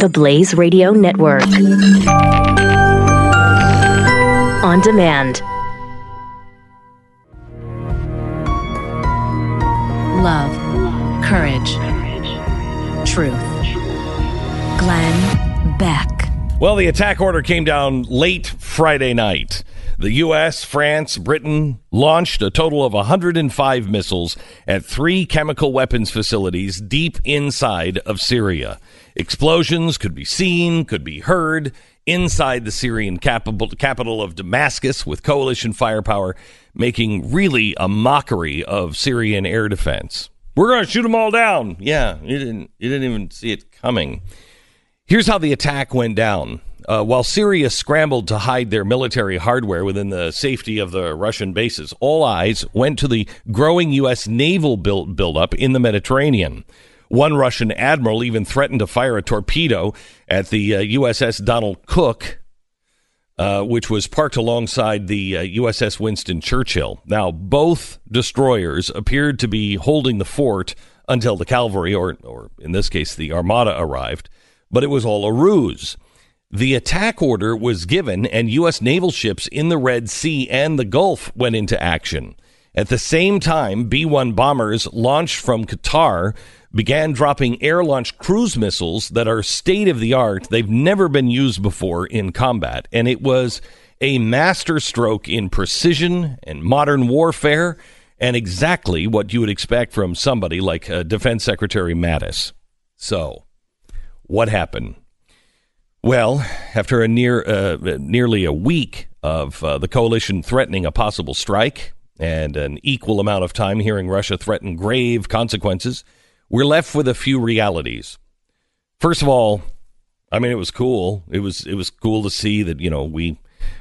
The Blaze Radio Network. On demand. Love, courage, truth. Glenn Beck. Well, the attack order came down late Friday night. The U.S., France, Britain launched a total of 105 missiles at 3 chemical weapons facilities deep inside of Syria. Explosions could be seen, could be heard inside the Syrian capital of Damascus, with coalition firepower making really a mockery of Syrian air defense. We're going to shoot them all down. Yeah, you didn't even see it coming. Here's how the attack went down. While Syria scrambled to hide their military hardware within the safety of the Russian bases, all eyes went to the growing U.S. naval buildup in the Mediterranean. One Russian admiral even threatened to fire a torpedo at the USS Donald Cook, which was parked alongside the USS Winston Churchill. Now, both destroyers appeared to be holding the fort until the cavalry, or in this case, the Armada, arrived, but it was all a ruse. The attack order was given, and U.S. naval ships in the Red Sea and the Gulf went into action. At the same time, B-1 bombers launched from Qatar began dropping air-launched cruise missiles that are state-of-the-art. They've never been used before in combat, and it was a masterstroke in precision and modern warfare, and exactly what you would expect from somebody like Defense Secretary Mattis. So, what happened? Well, after nearly a week of the coalition threatening a possible strike and an equal amount of time hearing Russia threaten grave consequences, we're left with a few realities. First of all, I mean, it was cool. It was cool to see that, you know, we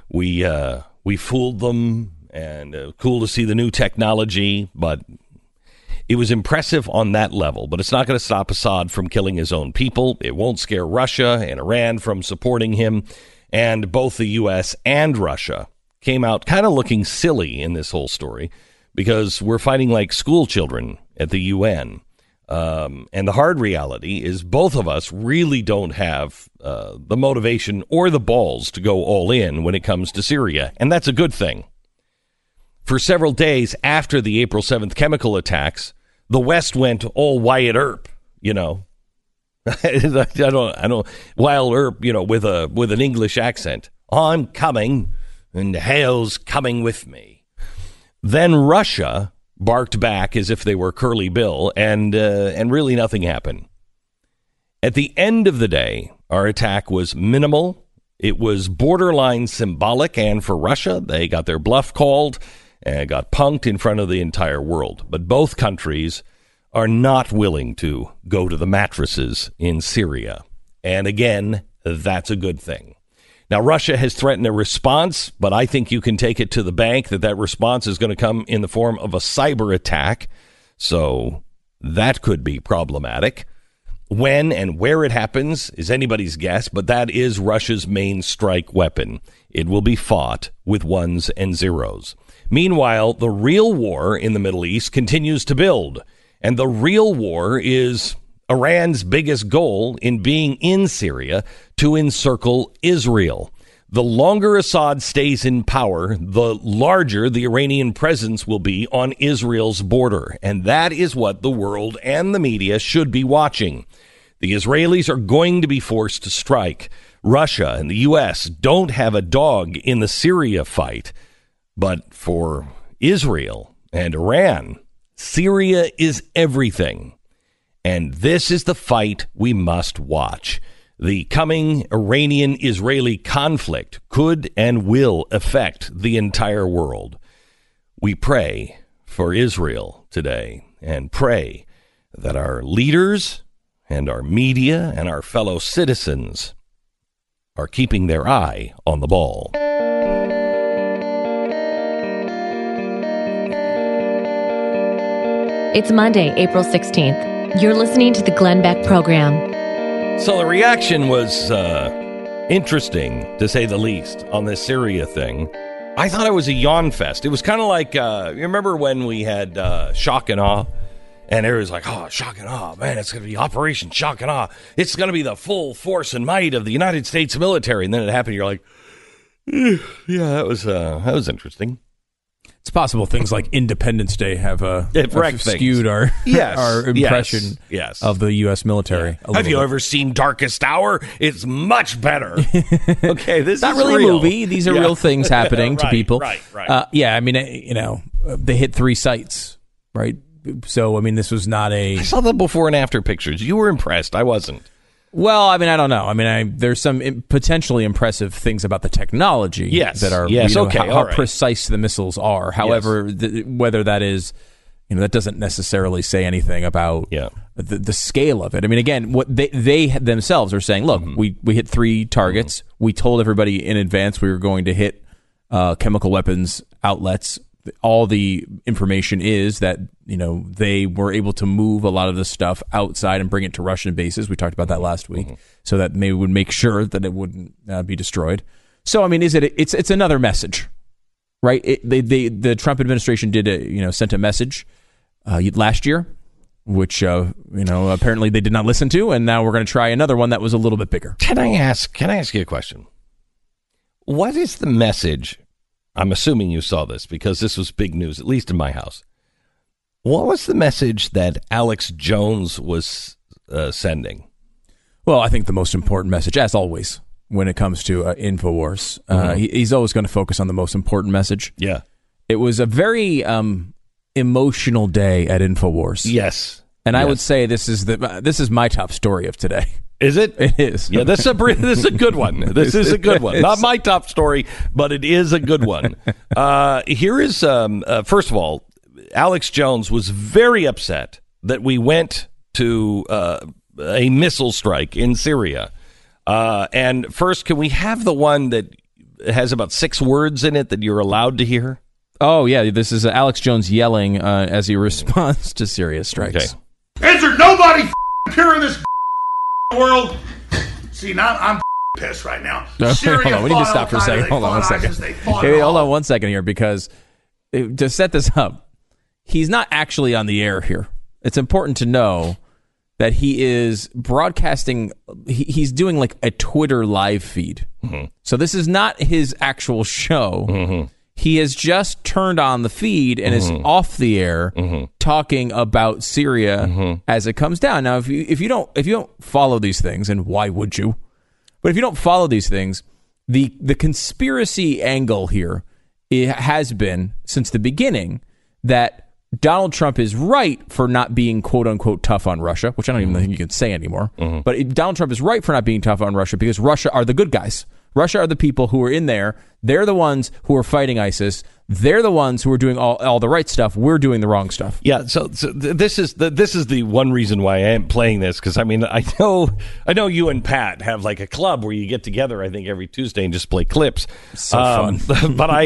fooled them, and cool to see the new technology, but it was impressive on that level. But it's not going to stop Assad from killing his own people. It won't scare Russia and Iran from supporting him. And both the U.S. and Russia came out kind of looking silly in this whole story, because we're fighting like school children at the UN. And the hard reality is both of us really don't have the motivation or the balls to go all in when it comes to Syria. And that's a good thing. For several days after the April 7th chemical attacks, the West went all Wyatt Earp, you know. I don't Wyatt Earp, you know, with an English accent. I'm coming, and hell's coming with me. Then Russia barked back as if they were Curly Bill, and really nothing happened. At the end of the day, our attack was minimal. It was borderline symbolic, and for Russia, they got their bluff called and got punked in front of the entire world. But both countries are not willing to go to the mattresses in Syria. And again, that's a good thing. Now, Russia has threatened a response, but I think you can take it to the bank that response is going to come in the form of a cyber attack. So that could be problematic. When and where it happens is anybody's guess, but that is Russia's main strike weapon. It will be fought with ones and zeros. Meanwhile, the real war in the Middle East continues to build. And the real war is Iran's biggest goal in being in Syria to encircle Israel. The longer Assad stays in power, the larger the Iranian presence will be on Israel's border. And that is what the world and the media should be watching. The Israelis are going to be forced to strike. Russia and the U.S. don't have a dog in the Syria fight. But for Israel and Iran, Syria is everything. And this is the fight we must watch. The coming Iranian-Israeli conflict could and will affect the entire world. We pray for Israel today, and pray that our leaders and our media and our fellow citizens are keeping their eye on the ball. It's Monday, April 16th. You're listening to the Glenn Beck Program. So the reaction was interesting, to say the least, on this Syria thing. I thought it was a yawn fest. It was kind of like, you remember when we had Shock and Awe? And everybody's like, oh, shock and awe. Man, it's going to be Operation Shock and Awe. It's going to be the full force and might of the United States military. And then it happened. You're like, yeah, that was interesting. It's possible things like Independence Day have skewed our impression of the U.S. military. Yeah. Have you ever seen Darkest Hour? It's much better. Okay, this not is really real. A movie. These are real things happening to people. Right. Yeah, I mean, they hit 3 sites, right? So, I mean, this was not a... I saw the before and after pictures. You were impressed. I wasn't. Well, I mean, I don't know. I mean, there's some potentially impressive things about the technology that are how precise the missiles are. However, whether that is, that doesn't necessarily say anything about the scale of it. I mean, again, what they themselves are saying, look, we hit 3 targets. We told everybody in advance we were going to hit chemical weapons outlets. All the information is that, they were able to move a lot of this stuff outside and bring it to Russian bases. We talked about that last week, so that they would make sure that it wouldn't be destroyed. So, I mean, it's another message, right? The Trump administration sent a message last year, which apparently they did not listen to, and now we're going to try another one that was a little bit bigger. Can I ask you a question? What is the message? I'm assuming you saw this because this was big news, at least in my house. What was the message that Alex Jones was sending? Well, I think the most important message, as always, when it comes to InfoWars, he's always going to focus on the most important message. Yeah. It was a very emotional day at InfoWars. Yes. And I would say this is my top story of today. Is it? It is. Yeah, this is a good one. This is a good one. Not my top story, but it is a good one. Here is, first of all, Alex Jones was very upset that we went to a missile strike in Syria. And first, can we have the one that has about 6 words in it that you're allowed to hear? Oh, yeah. This is Alex Jones yelling as he responds to Syria strikes. Okay. Is there nobody here in this world? See, now I'm pissed right now. Hold on. We need to stop for a second. Hold on one second. Hold on 1 second here, because to set this up, he's not actually on the air here. It's important to know that he is broadcasting. He's doing like a Twitter live feed. Mm-hmm. So this is not his actual show. Mm-hmm. He has just turned on the feed and is off the air talking about Syria as it comes down. Now, if you don't follow these things, and why would you? But if you don't follow these things, the conspiracy angle here has been since the beginning that Donald Trump is right for not being quote unquote tough on Russia, which I don't even think you can say anymore. But Donald Trump is right for not being tough on Russia because Russia are the good guys. Russia are the people who are in there. They're the ones who are fighting ISIS. They're the ones who are doing all the right stuff. We're doing the wrong stuff. Yeah. So this is the one reason why I am playing this, because I mean I know you and Pat have like a club where you get together, I think, every Tuesday and just play clips. So fun. But I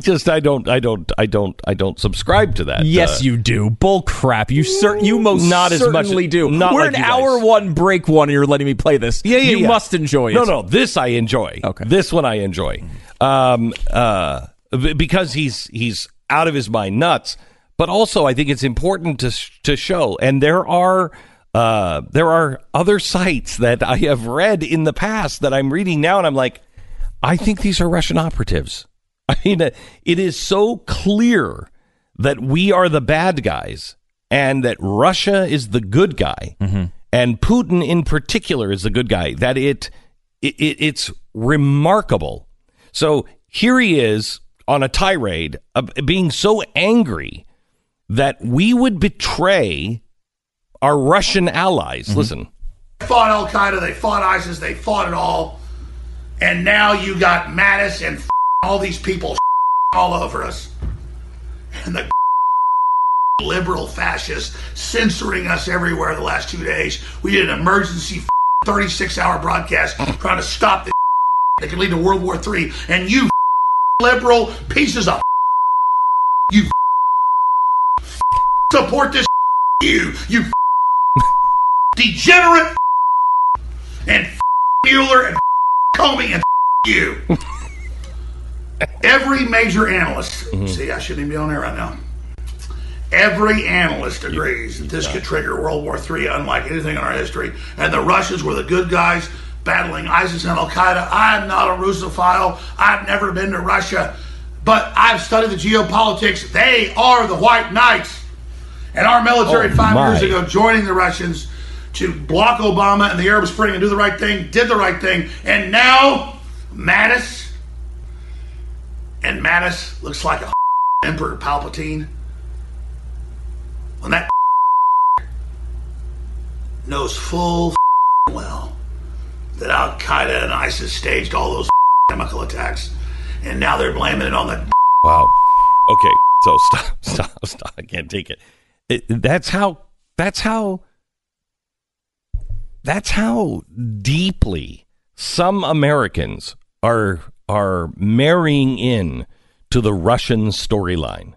don't subscribe to that. Yes, you do. Bull crap. You most not certainly as much, do. Not We're like in hour guys. 1, break 1, and you're letting me play this. Yeah. You must enjoy it. No. This I enjoy. Okay. This one I enjoy. Because he's out of his mind nuts, but also I think it's important to show. And there are other sites that I have read in the past that I'm reading now, and I'm like, I think these are Russian operatives. I mean, it is so clear that we are the bad guys and that Russia is the good guy, and Putin in particular is the good guy. That it's remarkable. So here he is on a tirade, being so angry that we would betray our Russian allies. Listen. They fought Al-Qaeda, they fought ISIS, they fought it all. And now you got Mattis and all these people all over us. And the liberal fascists censoring us everywhere the last 2 days. We did an emergency 36-hour broadcast trying to stop this that could lead to World War III. And you liberal pieces of you support this you degenerate and Mueller and Comey and you. Every major analyst, see, I shouldn't even be on there right now. Every analyst agrees that this could trigger World War III unlike anything in our history. And the Russians were the good guys battling ISIS and Al-Qaeda. I'm not a Russophile. I've never been to Russia. But I've studied the geopolitics. They are the white knights. And our military 5 years ago joining the Russians to block Obama and the Arab Spring and do the right thing, did the right thing. And now Mattis looks like a Emperor Palpatine. When that knows full well that Al-Qaeda and ISIS staged all those chemical attacks, and now they're blaming it on the... Wow. Okay, so stop. I can't take it. That's how deeply some Americans are marrying in to the Russian storyline.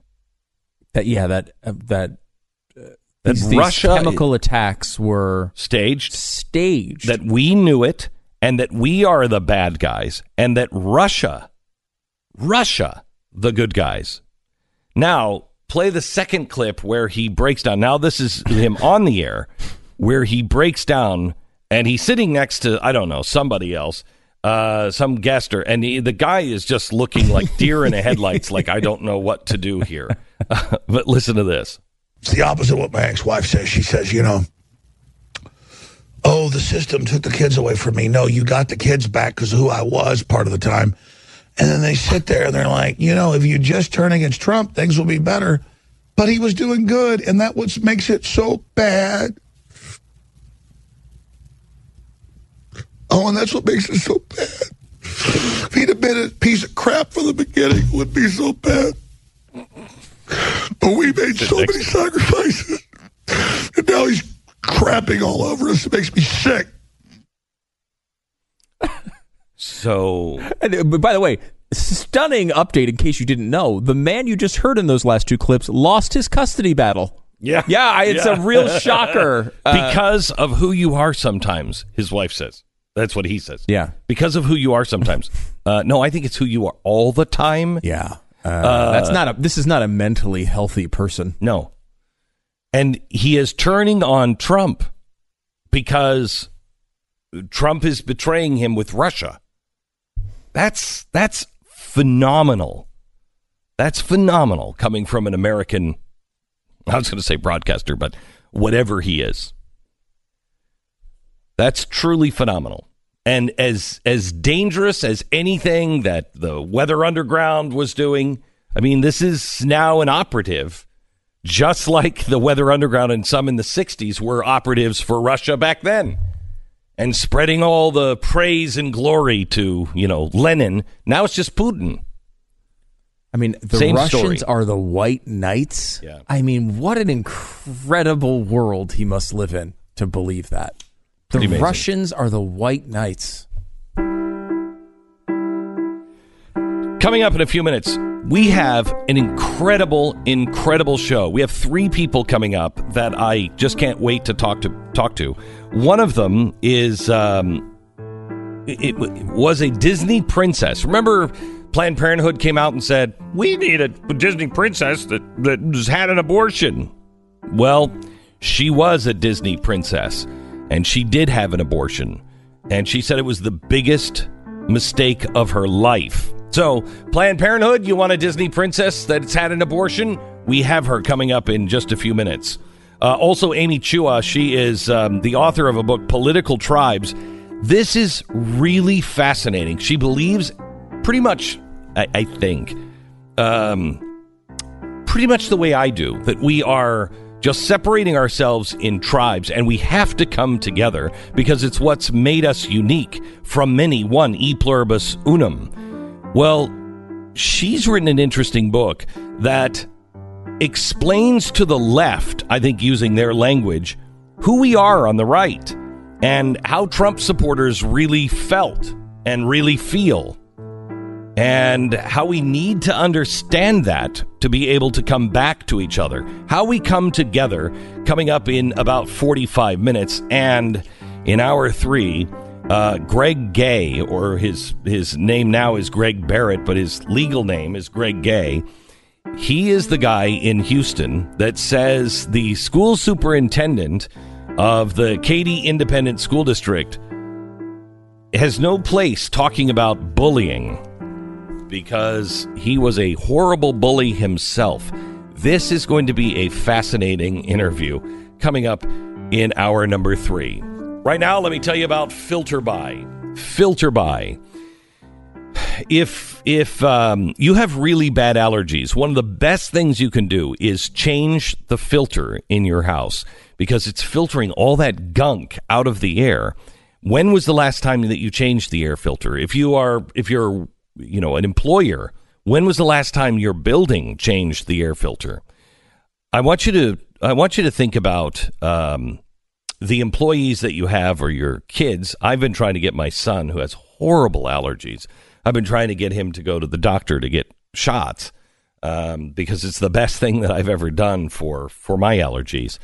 These Russia chemical attacks were staged, that we knew it, and that we are the bad guys, and that Russia, the good guys. Now, play the second clip where he breaks down. Now, this is him on the air, where he breaks down, and he's sitting next to, I don't know, somebody else, some guester, and the guy is just looking like deer in the headlights, like, I don't know what to do here. But listen to this. It's the opposite of what my ex-wife says. She says, oh, the system took the kids away from me. No, you got the kids back because of who I was part of the time. And then they sit there and they're like, if you just turn against Trump, things will be better. But he was doing good, and that's what makes it so bad. Oh, and that's what makes it so bad. If he'd have been a piece of crap from the beginning, it would be so bad. But we made so many sacrifices. And now he's crapping all over us. It makes me sick. So, and by the way, stunning update in case you didn't know. The man you just heard in those last two clips lost his custody battle. Yeah, it's a real shocker. Because of who you are sometimes, his wife says. That's what he says. Yeah. Because of who you are sometimes. No, I think it's who you are all the time. Yeah. This is not a mentally healthy person. No. And he is turning on Trump because Trump is betraying him with Russia. That's phenomenal. That's phenomenal coming from an American, I was going to say broadcaster, but whatever he is. That's truly phenomenal. And as dangerous as anything that the Weather Underground was doing, I mean, this is now an operative, just like the Weather Underground and some in the 60s were operatives for Russia back then. And spreading all the praise and glory to, Lenin. Now it's just Putin. I mean, the Russians are the white knights. Yeah. I mean, what an incredible world he must live in to believe that. The Russians are the white knights. Coming up in a few minutes, we have an incredible show. We have 3 people coming up that I just can't wait to talk to. One of them is it was a Disney princess. Remember, Planned Parenthood came out and said, we need a Disney princess that has had an abortion. Well, she was a Disney princess. And she did have an abortion. And she said it was the biggest mistake of her life. So, Planned Parenthood, you want a Disney princess that's had an abortion? We have her coming up in just a few minutes. Also, Amy Chua, she is the author of a book, Political Tribes. This is really fascinating. She believes pretty much, I think, pretty much the way I do, that we are just separating ourselves in tribes, and we have to come together because it's what's made us unique from many, one, e pluribus unum. Well, she's written an interesting book that explains to the left, I think using their language, who we are on the right and how Trump supporters really felt and really feel. And how we need to understand that to be able to come back to each other. How we come together, coming up in about 45 minutes. And in hour 3, Greg Gay, or his name now is Greg Barrett, but his legal name is Greg Gay. He is the guy in Houston that says the school superintendent of the Katy Independent School District has no place talking about bullying because he was a horrible bully himself. This is going to be a fascinating interview coming up in hour number 3. Right now, let me tell you about FilterBuy. FilterBuy. If you have really bad allergies, one of the best things you can do is change the filter in your house because it's filtering all that gunk out of the air. When was the last time that you changed the air filter? If you're an employer, when was the last time your building changed the air filter? I want you to think about the employees that you have or your kids. I've been trying to get my son, who has horrible allergies, I've been trying to get him to go to the doctor to get shots because it's the best thing that I've ever done for my allergies.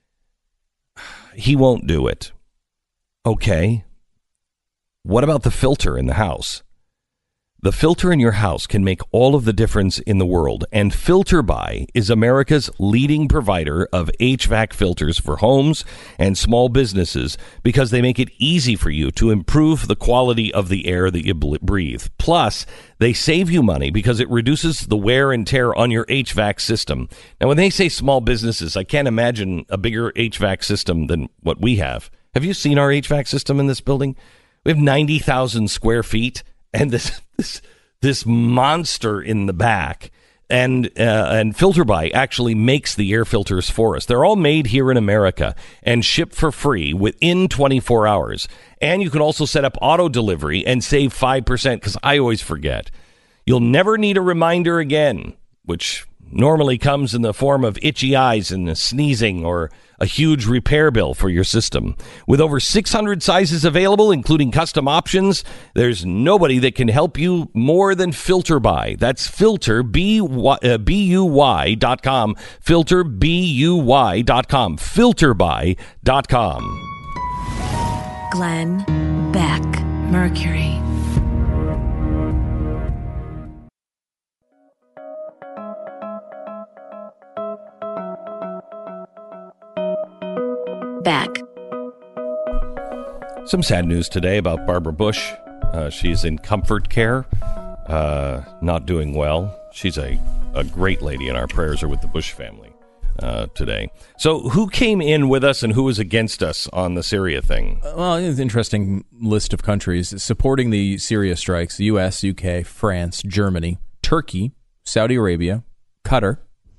He won't do it. Okay. What about the filter in the house? The filter in your house can make all of the difference in the world, and FilterBuy is America's leading provider of HVAC filters for homes and small businesses because they make it easy for you to improve the quality of the air that you breathe. Plus, they save you money because it reduces the wear and tear on your HVAC system. Now, when they say small businesses, I can't imagine a bigger HVAC system than what we have. Have you seen our HVAC system in this building? We have 90,000 square feet. And this monster in the back, and FilterBuy actually makes the air filters for us. They're all made here in America and shipped for free within 24 hours. And you can also set up auto delivery and save 5% because I always forget. You'll never need a reminder again, which normally comes in the form of itchy eyes and sneezing or a huge repair bill for your system. With over 600 sizes available, including custom options, there's nobody that can help you more than FilterBuy. That's filter, B-U-Y.com, filter, B-U-Y.com, filterbuy.com. Glenn Beck, Mercury. Back. Some sad news today about Barbara Bush. She's in comfort care, not doing well. She's a great lady, and our prayers are with the Bush family today. So who came in with us and who was against us on the Syria thing? Well, it's an interesting list of countries supporting the Syria strikes: the U.S., U.K., France, Germany, Turkey, Saudi Arabia, Qatar,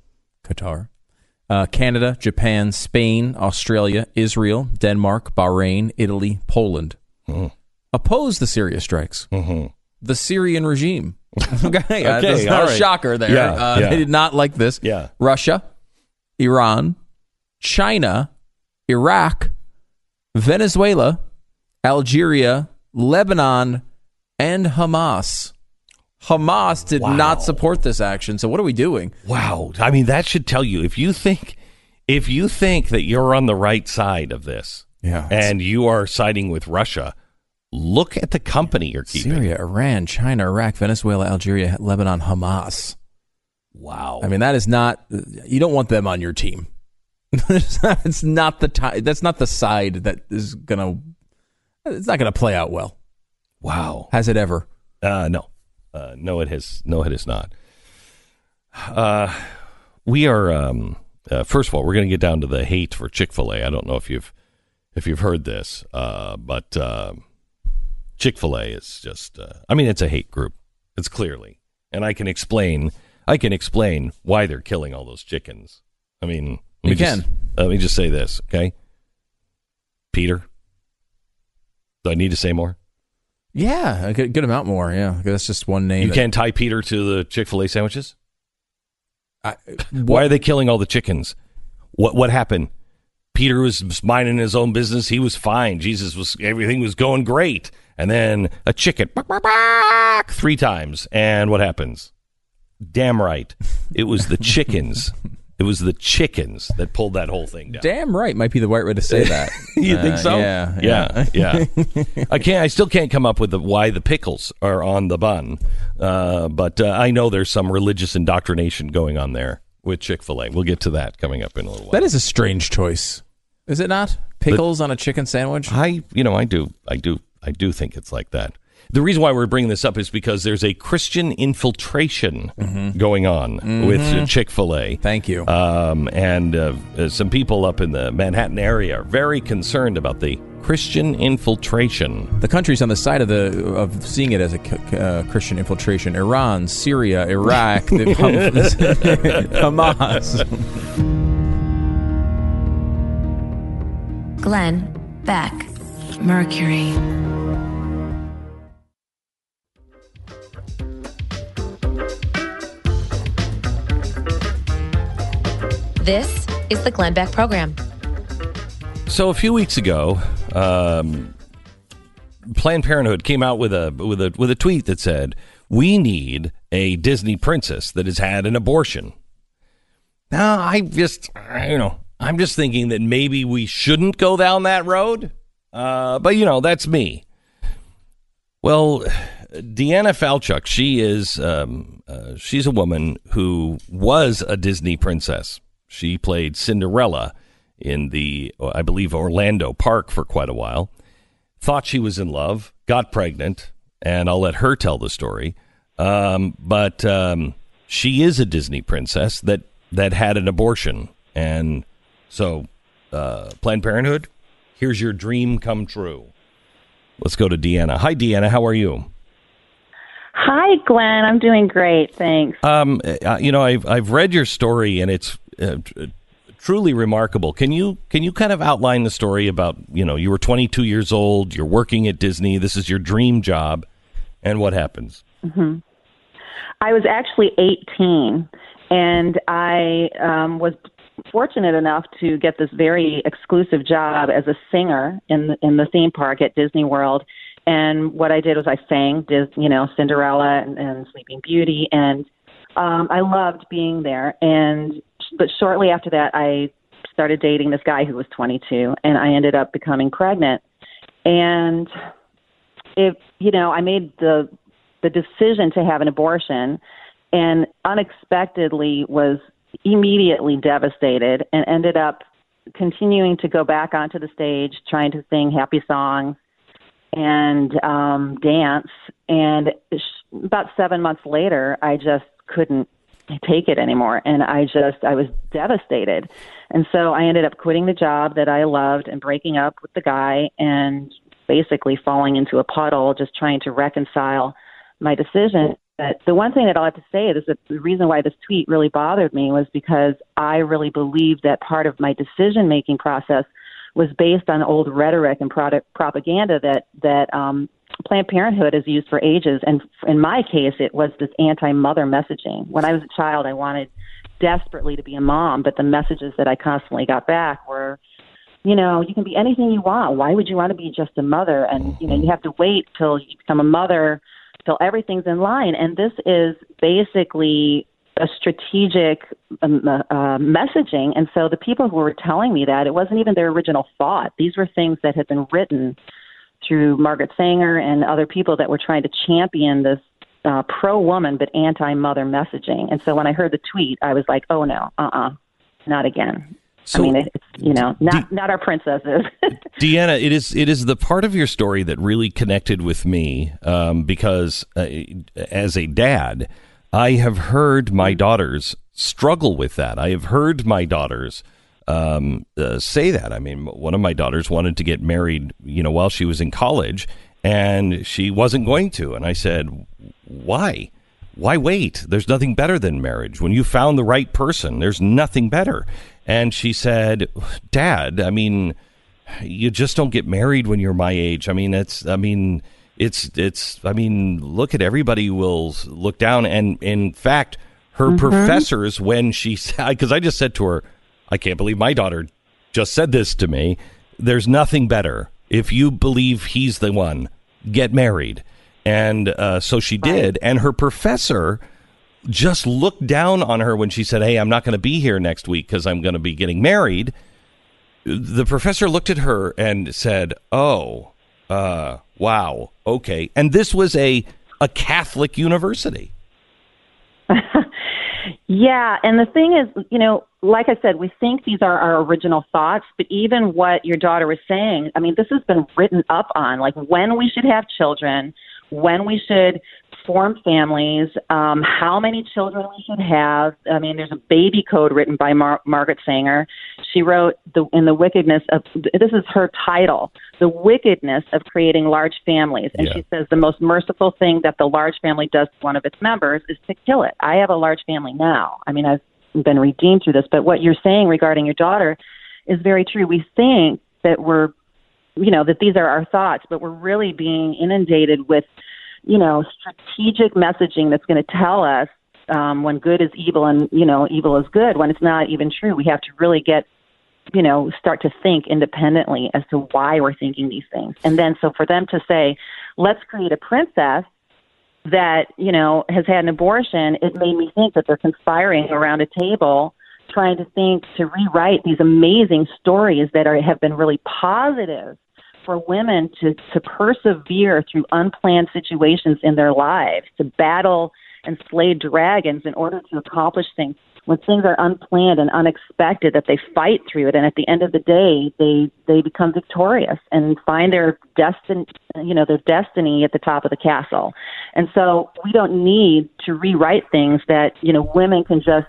Canada, Japan, Spain, Australia, Israel, Denmark, Bahrain, Italy, Poland. Oppose the Syria strikes. The Syrian regime. Okay, that's not a shocker there. They did not like this. Russia, Iran, China, Iraq, Venezuela, Algeria, Lebanon, and Hamas. Hamas did not support this action. So what are we doing? Wow. I mean, that should tell you, if you think that you're on the right side of this and you are siding with Russia, look at the company you're keeping. Syria, Iran, China, Iraq, Venezuela, Algeria, Lebanon, Hamas. Wow. I mean, that is not, you don't want them on your team. It's not that's not the side that is it's not going to play out well. Wow. Has it ever? No. No, it has not. We are. First of all, we're going to get down to the hate for Chick-fil-A. I don't know if you've heard this, but Chick-fil-A is just. It's a hate group. It's clearly, and I can explain why they're killing all those chickens. I mean, let me just say this, okay? Peter, do I need to say more? Yeah, a good amount more. Yeah, that's just one name. You can't tie Peter to the Chick-fil-A sandwiches? Why are they killing all the chickens? What happened? Peter was minding his own business. He was fine. Everything was going great. And then a chicken, 3 times. And what happens? Damn right. It was the chickens It was the chickens that pulled that whole thing down. Damn right, might be the right way to say that. You think so? Yeah. I still can't come up with why the pickles are on the bun, but I know there's some religious indoctrination going on there with Chick-fil-A. We'll get to that coming up in a little while. That is a strange choice, is it not? Pickles on a chicken sandwich? I do think it's like that. The reason why we're bringing this up is because there's a Christian infiltration going on with Chick-fil-A. Thank you. And some people up in the Manhattan area are very concerned about the Christian infiltration. The countries on the side of seeing it as a Christian infiltration: Iran, Syria, Iraq, Hamas. Glenn Beck, Mercury. This is the Glenn Beck Program. So a few weeks ago, Planned Parenthood came out with a tweet that said, "We need a Disney princess that has had an abortion." Now, I'm just thinking that maybe we shouldn't go down that road. But that's me. Well, Deanna Falchuk, she's a woman who was a Disney princess. She played Cinderella in I believe, Orlando Park for quite a while. Thought she was in love, got pregnant, and I'll let her tell the story. But she is a Disney princess that had an abortion. And so, Planned Parenthood, here's your dream come true. Let's go to Deanna. Hi, Deanna. How are you? Hi, Glenn. I'm doing great. Thanks. I've read your story, and it's truly remarkable. Can you kind of outline the story about, you were 22 years old, you're working at Disney, this is your dream job, and what happens? Mm-hmm. I was actually 18, and I was fortunate enough to get this very exclusive job as a singer in the theme park at Disney World. And what I did was I sang, Cinderella and Sleeping Beauty, and I loved being there. But shortly after that, I started dating this guy who was 22, and I ended up becoming pregnant. And I made the decision to have an abortion, and unexpectedly was immediately devastated, and ended up continuing to go back onto the stage, trying to sing happy songs and dance. And about 7 months later, I just couldn't take it anymore. And I was devastated. And so I ended up quitting the job that I loved and breaking up with the guy and basically falling into a puddle, just trying to reconcile my decision. But the one thing that I'll have to say is that the reason why this tweet really bothered me was because I really believed that part of my decision-making process was based on old rhetoric and propaganda that Planned Parenthood has used for ages. And in my case, it was this anti-mother messaging. When I was a child, I wanted desperately to be a mom, but the messages that I constantly got back were, you can be anything you want. Why would you want to be just a mother? And, you have to wait till you become a mother, till everything's in line. And this is basically a strategic messaging. And so the people who were telling me that, it wasn't even their original thought. These were things that had been written through Margaret Sanger and other people that were trying to champion this pro-woman but anti-mother messaging. And so when I heard the tweet, I was like, oh, no, not again. So, it's not our princesses. Deanna, it is the part of your story that really connected with me because as a dad, I have heard my daughters struggle with that. I have heard my daughters say that. I mean, one of my daughters wanted to get married, while she was in college, and she wasn't going to. And I said, why? Why wait? There's nothing better than marriage. When you found the right person, there's nothing better. And she said, Dad, you just don't get married when you're my age. Look at everybody will look down. And in fact, her professors, when because I just said to her, I can't believe my daughter just said this to me. There's nothing better. If you believe he's the one, get married. And so she did. And her professor just looked down on her when she said, "Hey, I'm not going to be here next week because I'm going to be getting married." The professor looked at her and said, "Oh, wow, okay." And this was a Catholic university. Yeah, and the thing is, like I said, we think these are our original thoughts, but even what your daughter was saying, I mean, this has been written up on, like when we should have children, when we should form families, how many children we should have. I mean, there's a baby code written by Margaret Sanger. She wrote in the wickedness of, this is her title, The Wickedness of Creating Large Families. And she says the most merciful thing that the large family does to one of its members is to kill it. I have a large family now. I mean, I've been redeemed through this. But what you're saying regarding your daughter is very true. We think that that these are our thoughts, but we're really being inundated with strategic messaging that's going to tell us when good is evil and, evil is good, when it's not even true. We have to really start to think independently as to why we're thinking these things. And then so for them to say, let's create a princess that, has had an abortion, it made me think that they're conspiring around a table trying to rewrite these amazing stories that have been really positive for women to persevere through unplanned situations in their lives, to battle and slay dragons in order to accomplish things. When things are unplanned and unexpected, that they fight through it, and at the end of the day, they become victorious and find their destiny at the top of the castle. And so we don't need to rewrite things that women can just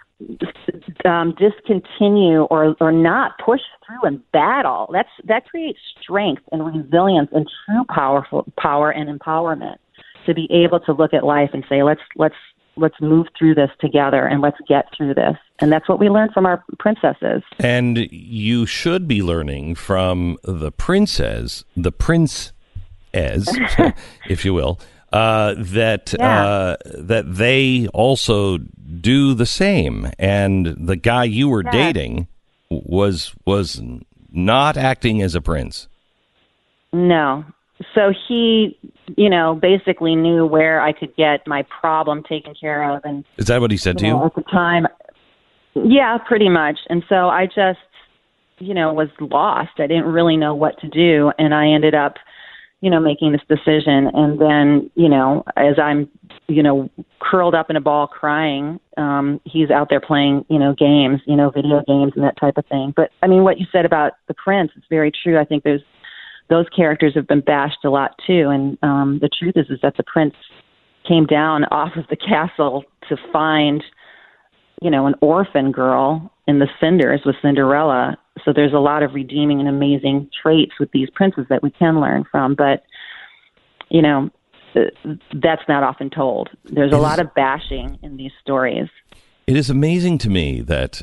discontinue or not push through and battle. That creates strength and resilience and true power and empowerment to be able to look at life and say, let's move through this together and let's get through this. And that's what we learned from our princesses. And you should be learning from the princes, if you will, that they also do the same. And the guy you were dating was not acting as a prince. No. So he, basically knew where I could get my problem taken care of. And is that what he said to you? At the time, yeah, pretty much. And so I just, was lost. I didn't really know what to do. And I ended up, making this decision. And then, as I'm, curled up in a ball crying, he's out there playing, games, video games and that type of thing. But I mean, what you said about the prince is very true. I think those characters have been bashed a lot too. And the truth is that the prince came down off of the castle to find, an orphan girl in the cinders with Cinderella. So there's a lot of redeeming and amazing traits with these princes that we can learn from. But, that's not often told. There's a lot of bashing in these stories. It is amazing to me that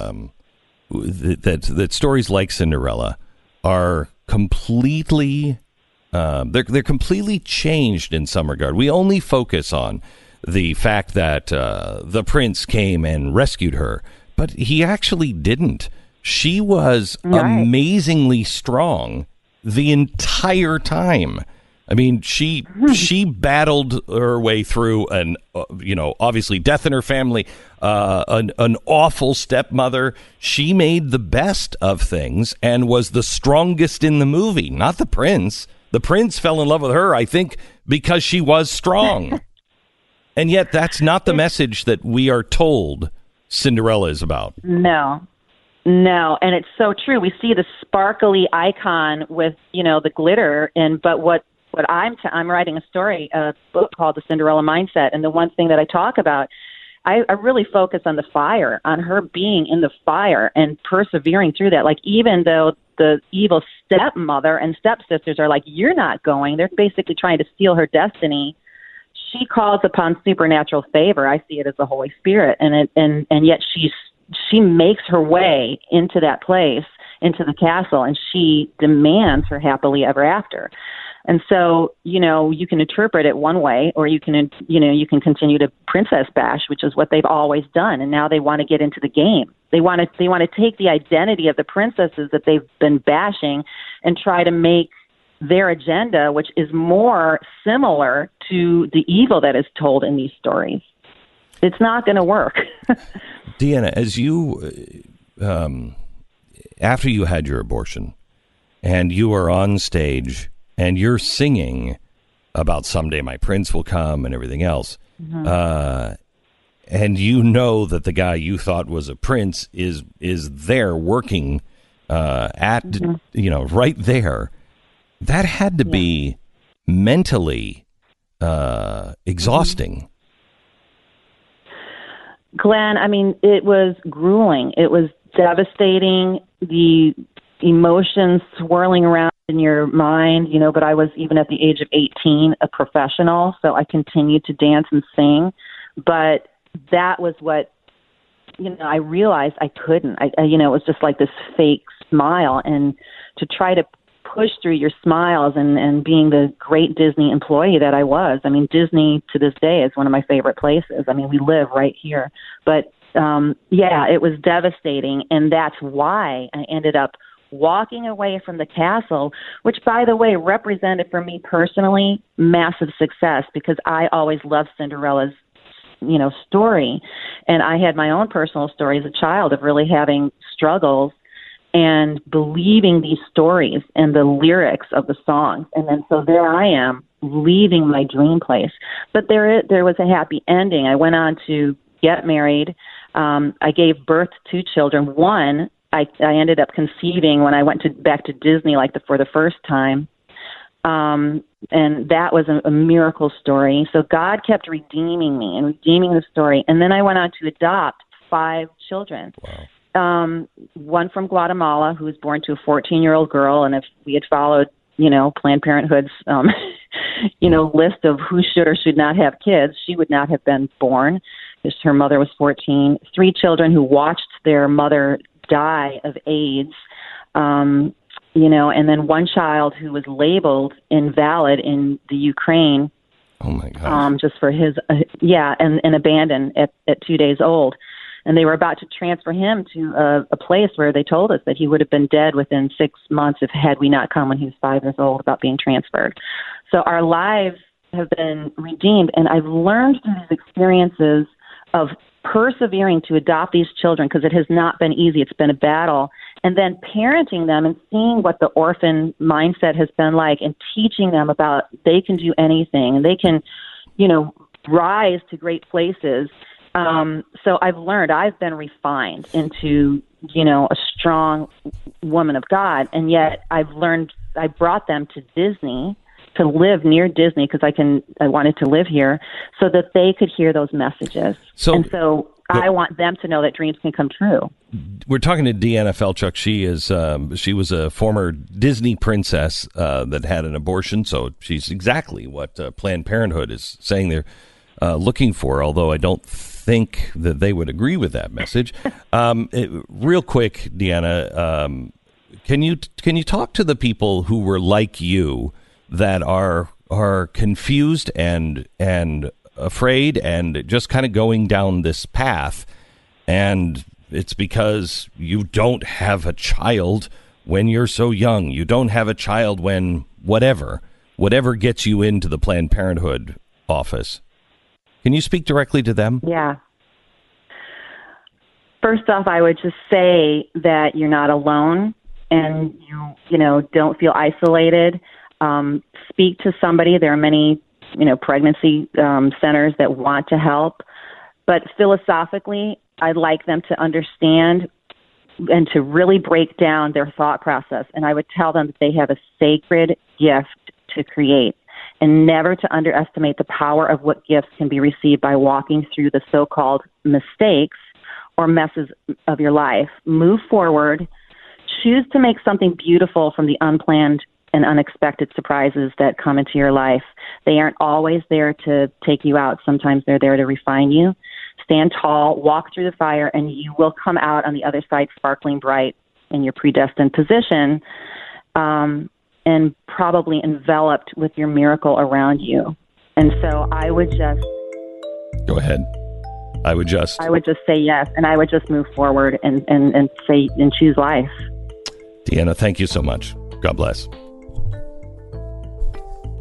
that stories like Cinderella are completely they're completely changed in some regard. We only focus on the fact that the prince came and rescued her, but he actually didn't. She was amazingly strong the entire time. I mean, she battled her way through obviously death in her family, an awful stepmother. She made the best of things and was the strongest in the movie, not the prince. The prince fell in love with her, I think, because she was strong. And yet that's not the message that we are told Cinderella is about. No, and it's so true. We see the sparkly icon with, the glitter, but what I'm writing a book called The Cinderella Mindset, and the one thing that I talk about, I really focus on the fire, on her being in the fire and persevering through that. Like, even though the evil stepmother and stepsisters are like, you're not going, they're basically trying to steal her destiny, she calls upon supernatural favor. I see it as the Holy Spirit, and yet she makes her way into that place, into the castle, and she demands her happily ever after. And so, you can interpret it one way, or you can continue to princess bash, which is what they've always done. And now they want to get into the game. They want to take the identity of the princesses that they've been bashing and try to make their agenda, which is more similar to the evil that is told in these stories. It's not going to work. Deanna, as you, after you had your abortion and you are on stage and you're singing about someday my prince will come and everything else, and you know that the guy you thought was a prince is there working at, right there, that had to be mentally exhausting. Glenn, I mean, it was grueling. It was devastating. The emotions swirling around in your mind, but I was, even at the age of 18, a professional, so I continued to dance and sing. But that was what, I realized I couldn't. It was just like this fake smile, and to try to push through your smiles and being the great Disney employee that I was. I mean, Disney to this day is one of my favorite places. I mean, we live right here. But, it was devastating, and that's why I ended up walking away from the castle, which, by the way, represented for me personally massive success, because I always loved Cinderella's story. And I had my own personal story as a child of really having struggles and believing these stories and the lyrics of the songs. And then so there I am, leaving my dream place. But there was a happy ending. I went on to get married. I gave birth to 2 children. One, I ended up conceiving when I went back to Disney for the first time. And that was a miracle story. So God kept redeeming me and redeeming the story. And then I went on to adopt 5 children. Wow. One from Guatemala, who was born to a 14-year-old girl. And if we had followed, Planned Parenthood's, list of who should or should not have kids, she would not have been born because her mother was 14. 3 children who watched their mother die of AIDS. And then 1 child who was labeled invalid in the Ukraine. Oh my God. Just for his, and abandoned at 2 days old. And they were about to transfer him to a place where they told us that he would have been dead within 6 months had we not come when he was 5 years old about being transferred. So our lives have been redeemed. And I've learned through these experiences of persevering to adopt these children, because it has not been easy. It's been a battle. And then parenting them and seeing what the orphan mindset has been like, and teaching them about they can do anything and they can, rise to great places. So I've been refined into, a strong woman of God. And yet I brought them to Disney, to live near Disney, because I wanted to live here so that they could hear those messages. So I want them to know that dreams can come true. We're talking to Deanna Felchuk. She was a former Disney princess that had an abortion. So she's exactly what Planned Parenthood is saying they're looking for, although I don't think that they would agree with that message. Real quick, Deanna, can you talk to the people who were like you that are confused and afraid and just kind of going down this path, and it's because you don't have a child when you're so young, you don't have a child when whatever gets you into the Planned Parenthood office? Can you speak directly to them? Yeah. First off, I would just say that you're not alone, and you don't feel isolated. Speak to somebody. There are many, pregnancy centers that want to help. But philosophically, I'd like them to understand and to really break down their thought process. And I would tell them that they have a sacred gift to create, and never to underestimate the power of what gifts can be received by walking through the so-called mistakes or messes of your life. Move forward. Choose to make something beautiful from the unplanned and unexpected surprises that come into your life. They aren't always there to take you out. Sometimes they're there to refine you. Stand tall, walk through the fire, and you will come out on the other side sparkling bright in your predestined position, and probably enveloped with your miracle around you. And so I would just... Go ahead. I would just say yes, and I would just move forward and say and choose life. Deanna, thank you so much. God bless.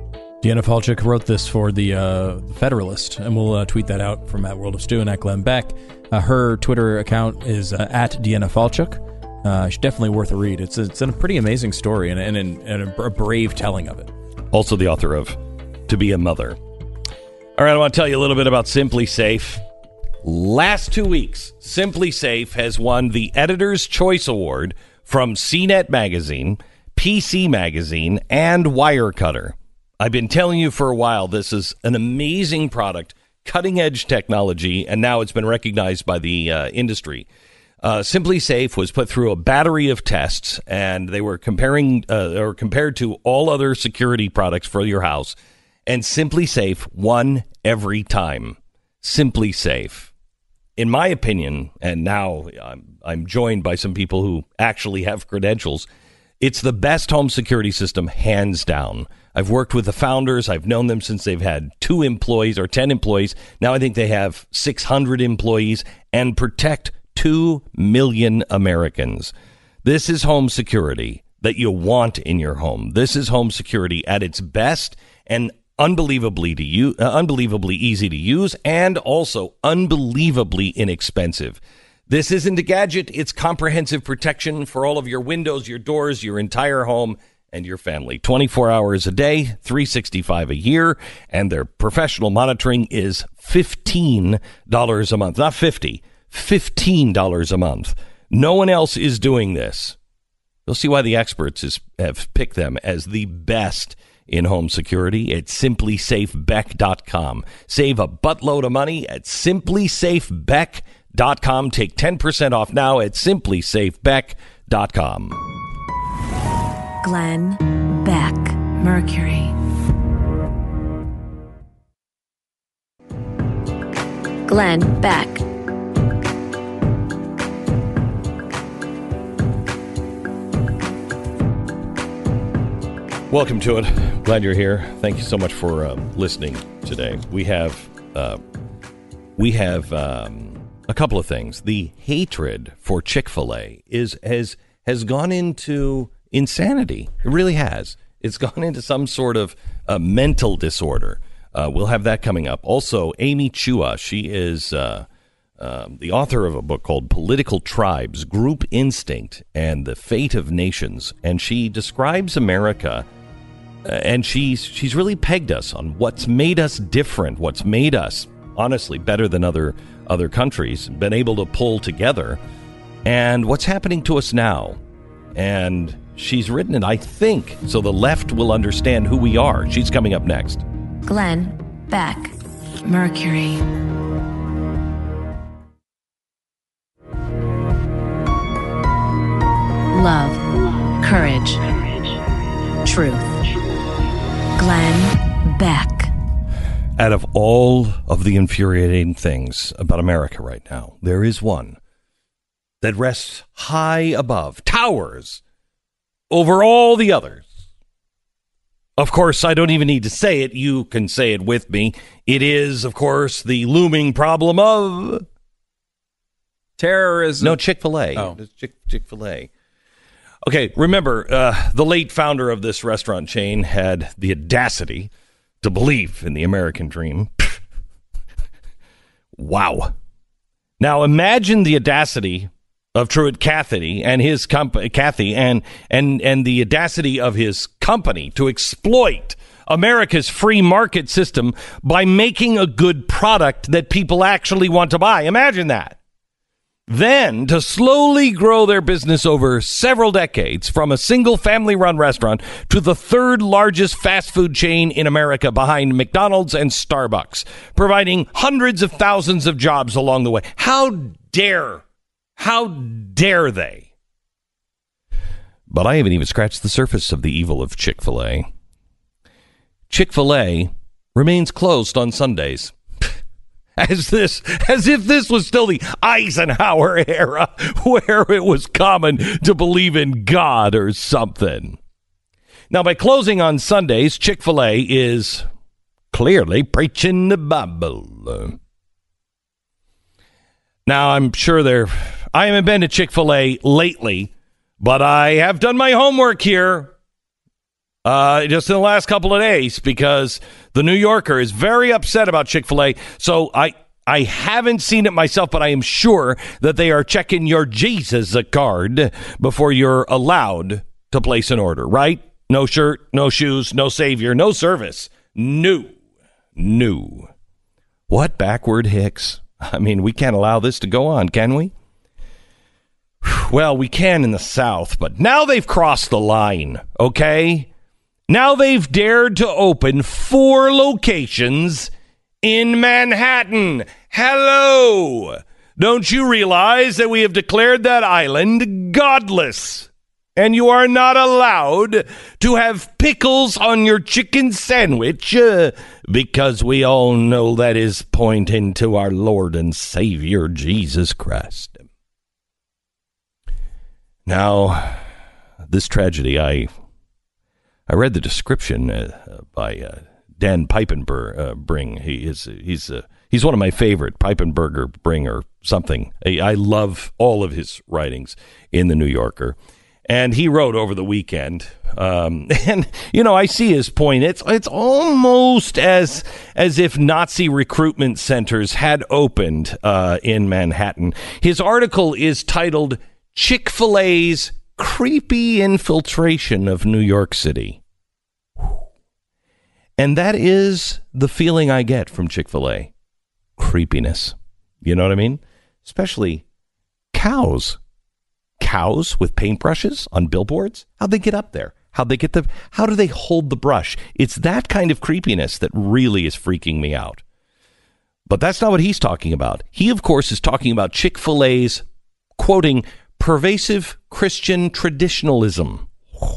Deanna Falchuk wrote this for the Federalist, and we'll tweet that out from at World of Stu and at Glenn Beck. Her Twitter account is at Deanna Falchuk. It's definitely worth a read. It's a pretty amazing story and a brave telling of it. Also the author of To Be a Mother. All right, I want to tell you a little bit about Simply Safe. Last 2 weeks, Simply Safe has won the Editor's Choice Award from CNET Magazine, PC Magazine, and Wirecutter. I've been telling you for a while, this is an amazing product, cutting-edge technology, and now it's been recognized by the industry. Simply Safe was put through a battery of tests, and they were compared to all other security products for your house, and Simply Safe won every time. Simply Safe. In my opinion, and now I'm joined by some people who actually have credentials, it's the best home security system, hands down. I've worked with the founders. I've known them since they've had 2 employees or 10 employees. Now I think they have 600 employees and protect 2 million Americans. This is home security that you want in your home. This is home security at its best and unbelievably easy to use and also unbelievably inexpensive. This isn't a gadget. It's comprehensive protection for all of your windows, your doors, your entire home, and your family. 24 hours a day, $365 a year, and their professional monitoring is $15 a month. Not $50, $15 a month. No one else is doing this. You'll see why the experts have picked them as the best in home security at simplysafebeck.com. Save a buttload of money at simplysafebeck.com. Take 10% off now at simplysafebeck.com. Glenn Beck, Mercury. Glenn Beck. Welcome to it. Glad you're here. Thank you so much for listening today. We have a couple of things. The hatred for Chick-fil-A has gone into insanity. It really has. It's gone into some sort of mental disorder. We'll have that coming up. Also, Amy Chua, she is the author of a book called Political Tribes, Group Instinct, and the Fate of Nations. And she describes America, and she's really pegged us on what's made us different, what's made us, honestly, better than other countries, been able to pull together, and what's happening to us now. And she's written it, I think, so the left will understand who we are. She's coming up next. Glenn Beck, Mercury. Love, courage, truth. Glenn Beck. Out of all of the infuriating things about America right now, there is one that rests high above, towers over all the others. Of course, I don't even need to say it. You can say it with me. It is, of course, the looming problem of terrorism. No, Chick-fil-A. Oh. It's Chick-fil-A. Okay, remember, the late founder of this restaurant chain had the audacity to believe in the American dream. Wow. Now imagine the audacity of Truett Cathy and his company, and the audacity of his company to exploit America's free market system by making a good product that people actually want to buy. Imagine that. Then to slowly grow their business over several decades from a single family-run restaurant to the 3rd largest fast food chain in America behind McDonald's and Starbucks, providing hundreds of thousands of jobs along the way. How dare they? But I haven't even scratched the surface of the evil of Chick-fil-A. Chick-fil-A remains closed on Sundays. As if this was still the Eisenhower era where it was common to believe in God or something. Now, by closing on Sundays, Chick-fil-A is clearly preaching the Bible. Now, I'm sure I haven't been to Chick-fil-A lately, but I have done my homework here. just in the last couple of days, because the New Yorker is very upset about Chick-fil-A. So I haven't seen it myself, but I am sure that they are checking your Jesus card before you're allowed to place an order, right? No shirt, no shoes, no savior, no service. No. What backward hicks? I mean, we can't allow this to go on, can we? Well, we can in the South, but now they've crossed the line, okay? Now they've dared to open 4 locations in Manhattan. Hello! Don't you realize that we have declared that island godless? And you are not allowed to have pickles on your chicken sandwich because we all know that is pointing to our Lord and Savior, Jesus Christ. Now, this tragedy, I read the description by Dan Piepenbring. He's one of my favorite, Piepenburger or something. I love all of his writings in the New Yorker. And he wrote over the weekend, and I see his point. It's almost as if Nazi recruitment centers had opened in Manhattan. His article is titled "Chick-fil-A's Creepy Infiltration of New York City," and that is the feeling I get from Chick-fil-A: creepiness. You know what I mean? Especially cows. Cows with paintbrushes on billboards? How'd they get up there? How do they hold the brush? It's that kind of creepiness that really is freaking me out. But that's not what he's talking about. He, of course, is talking about Chick-fil-A's, quoting, pervasive Christian traditionalism.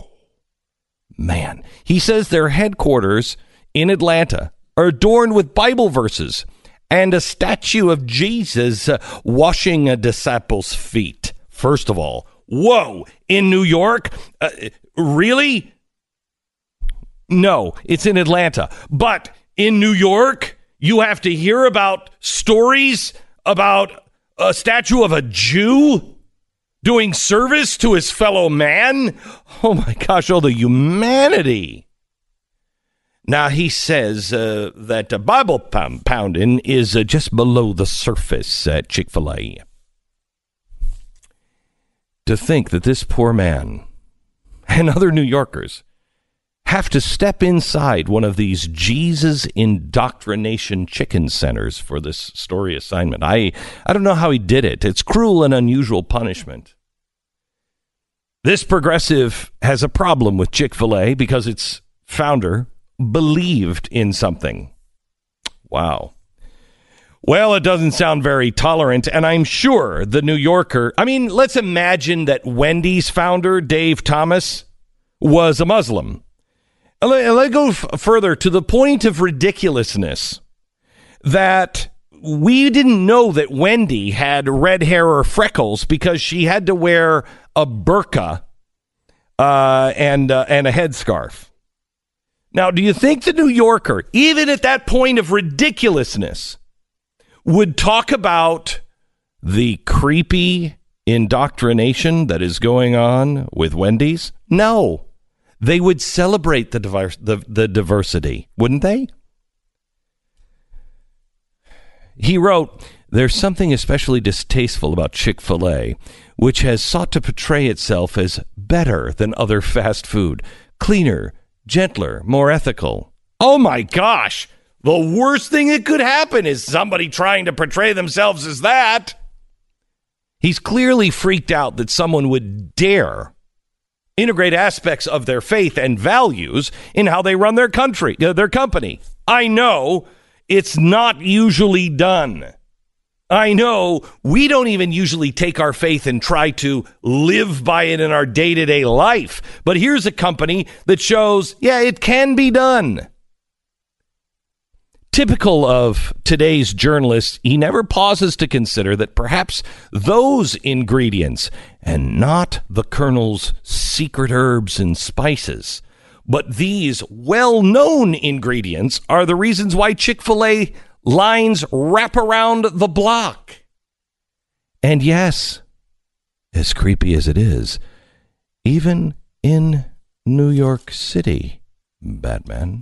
Man, he says their headquarters in Atlanta are adorned with Bible verses and a statue of Jesus washing a disciple's feet. First of all, whoa, in New York? Really? No, it's in Atlanta. But in New York, you have to hear about stories about a statue of a Jew doing service to his fellow man? Oh my gosh, the humanity. Now, he says that Bible pounding is just below the surface at Chick-fil-A. To think that this poor man and other New Yorkers have to step inside one of these Jesus indoctrination chicken centers for this story assignment. I don't know how he did it. It's cruel and unusual punishment. This progressive has a problem with Chick-fil-A because its founder believed in something. Wow. Well, it doesn't sound very tolerant, and I'm sure the New Yorker... I mean, let's imagine that Wendy's founder, Dave Thomas, was a Muslim. Let's go further to the point of ridiculousness that we didn't know that Wendy had red hair or freckles because she had to wear a burqa and a headscarf. Now, do you think the New Yorker, even at that point of ridiculousness, would talk about the creepy indoctrination that is going on with Wendy's? No. They would celebrate the diversity, wouldn't they? He wrote, "There's something especially distasteful about Chick-fil-A, which has sought to portray itself as better than other fast food, cleaner, gentler, more ethical." Oh my gosh! The worst thing that could happen is somebody trying to portray themselves as that. He's clearly freaked out that someone would dare integrate aspects of their faith and values in how they run their company. I know it's not usually done. I know we don't even usually take our faith and try to live by it in our day-to-day life. But here's a company that shows, yeah, it can be done. Typical of today's journalists, he never pauses to consider that perhaps those ingredients, and not the Colonel's secret herbs and spices, but these well-known ingredients are the reasons why Chick-fil-A lines wrap around the block. And yes, as creepy as it is, even in New York City, Batman.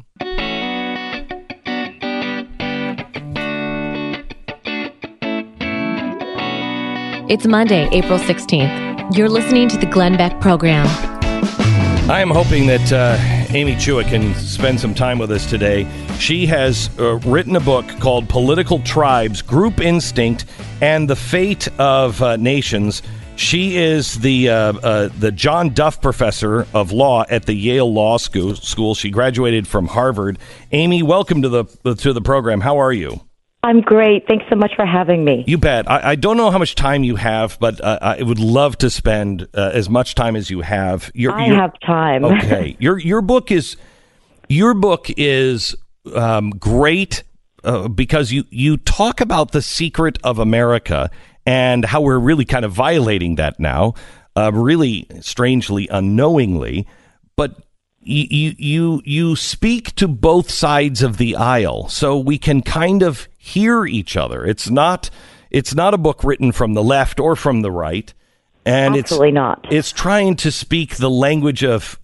It's Monday, April 16th. You're listening to the Glenn Beck Program. I'm hoping that Amy Chua can spend some time with us today. She has written a book called Political Tribes, Group Instinct, and the Fate of Nations. She is the John Duff Professor of Law at the Yale Law School. She graduated from Harvard. Amy, welcome to the program. How are you? I'm great. Thanks so much for having me. You bet. I don't know how much time you have, but I would love to spend as much time as you have. I have time. Okay. Your book is great because you talk about the secret of America and how we're really kind of violating that now, really strangely, unknowingly, but. You speak to both sides of the aisle, so we can kind of hear each other. It's not a book written from the left or from the right, and absolutely not. It's trying to speak the language of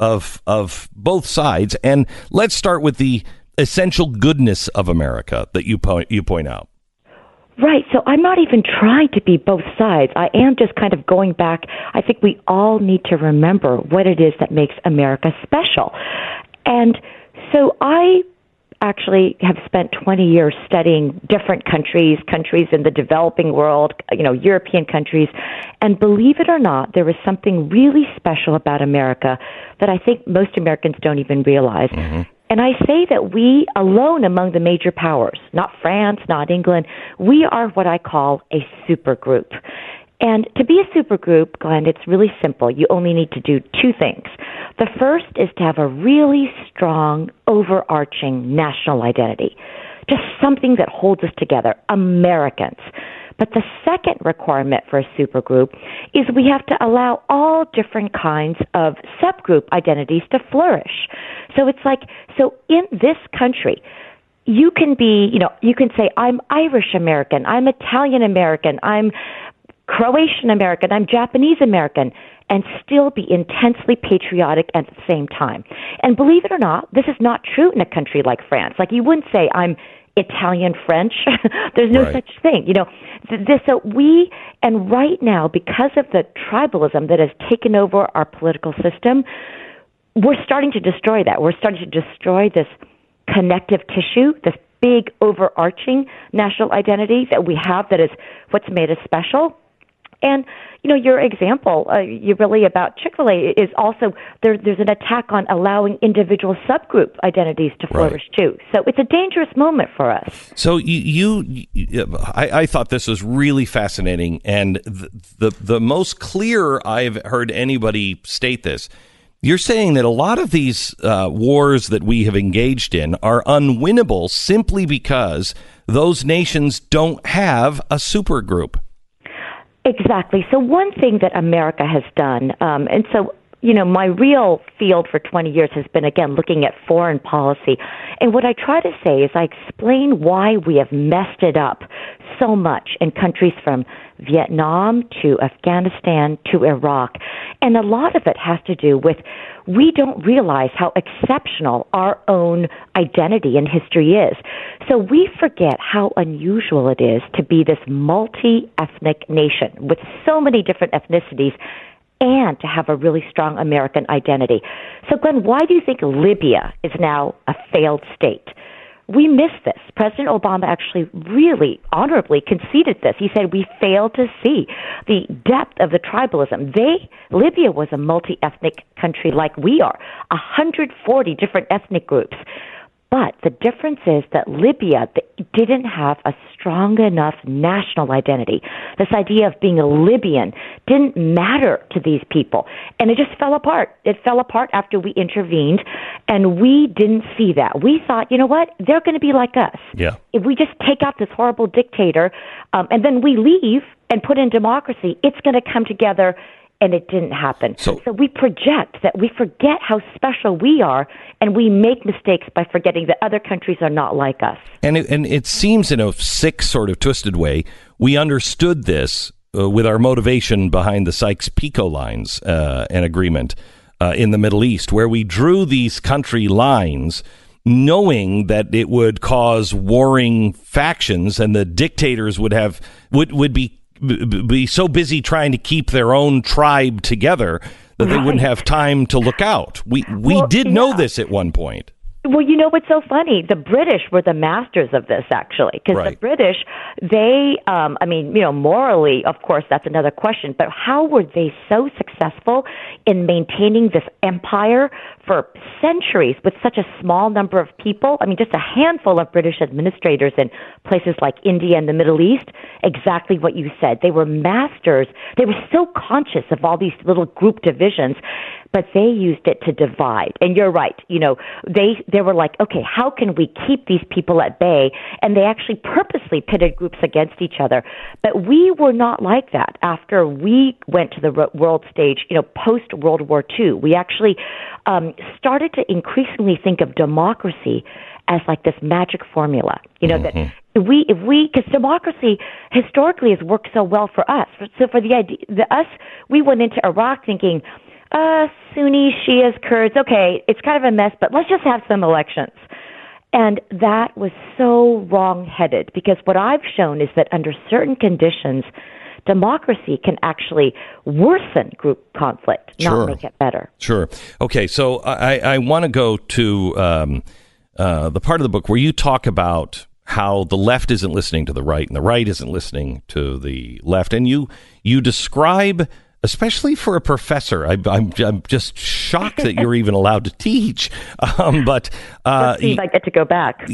both sides. And let's start with the essential goodness of America that you point out. Right. So I'm not even trying to be both sides. I am just kind of going back. I think we all need to remember what it is that makes America special. And so I actually have spent 20 years studying different countries in the developing world, European countries. And believe it or not, there is something really special about America that I think most Americans don't even realize. Mm-hmm. And I say that we, alone among the major powers, not France, not England, we are what I call a supergroup. And to be a supergroup, Glenn, it's really simple. You only need to do two things. The first is to have a really strong, overarching national identity, just something that holds us together, Americans. But the second requirement for a supergroup is we have to allow all different kinds of subgroup identities to flourish. So it's like, so in this country, you can be, you can say, I'm Irish American, I'm Italian American, I'm Croatian American, I'm Japanese American, and still be intensely patriotic at the same time. And believe it or not, this is not true in a country like France. Like, you wouldn't say, I'm Italian French. There's no such thing. So and right now, because of the tribalism that has taken over our political system, we're starting to destroy that. We're starting to destroy this connective tissue, this big overarching national identity that we have that is what's made us special. And, your example, you really about Chick-fil-A is also, there's an attack on allowing individual subgroup identities to flourish too. So it's a dangerous moment for us. So I thought this was really fascinating. And the most clear I've heard anybody state this, you're saying that a lot of these wars that we have engaged in are unwinnable simply because those nations don't have a supergroup. Exactly. So one thing that America has done, and so, my real field for 20 years has been, again, looking at foreign policy. And what I try to say is I explain why we have messed it up so much in countries from Vietnam to Afghanistan to Iraq. And a lot of it has to do with we don't realize how exceptional our own identity and history is. So we forget how unusual it is to be this multi-ethnic nation with so many different ethnicities and to have a really strong American identity. So, Glenn, why do you think Libya is now a failed state? We missed this. President Obama actually really honorably conceded this. He said we failed to see the depth of the tribalism. Libya was a multi-ethnic country like we are, 140 different ethnic groups. But the difference is that Libya didn't have a strong enough national identity. This idea of being a Libyan didn't matter to these people. And it just fell apart. It fell apart after we intervened, and we didn't see that. We thought, you know what? They're going to be like us. Yeah. If we just take out this horrible dictator, and then we leave and put in democracy, it's going to come together. And it didn't happen. So we project that we forget how special we are, and we make mistakes by forgetting that other countries are not like us. And it seems in a sick, sort of twisted way, we understood this with our motivation behind the Sykes-Picot lines and agreement in the Middle East, where we drew these country lines knowing that it would cause warring factions and the dictators would be so busy trying to keep their own tribe together that they wouldn't have time to look out. We did know this at one point. Well, you know what's so funny? The British were the masters of this, actually, because the British, they, morally, of course, that's another question, but how were they so successful in maintaining this empire for centuries with such a small number of people? I mean, just a handful of British administrators in places like India and the Middle East, exactly what you said. They were masters. They were so conscious of all these little group divisions, but they used it to divide. And you're right. You know, they were like, okay, how can we keep these people at bay? And they actually purposely pitted groups against each other. But we were not like that after we went to the world stage, post World War II. We actually started to increasingly think of democracy as like this magic formula, that because democracy historically has worked so well for us. So for we went into Iraq thinking, Sunni, Shias, Kurds, okay, it's kind of a mess, but let's just have some elections. And that was so wrong-headed, because what I've shown is that under certain conditions, democracy can actually worsen group conflict, not make it better. Sure. Okay, so I want to go to the part of the book where you talk about how the left isn't listening to the right and the right isn't listening to the left. And you describe, especially for a professor, I'm just shocked that you're even allowed to teach. But I get to go back.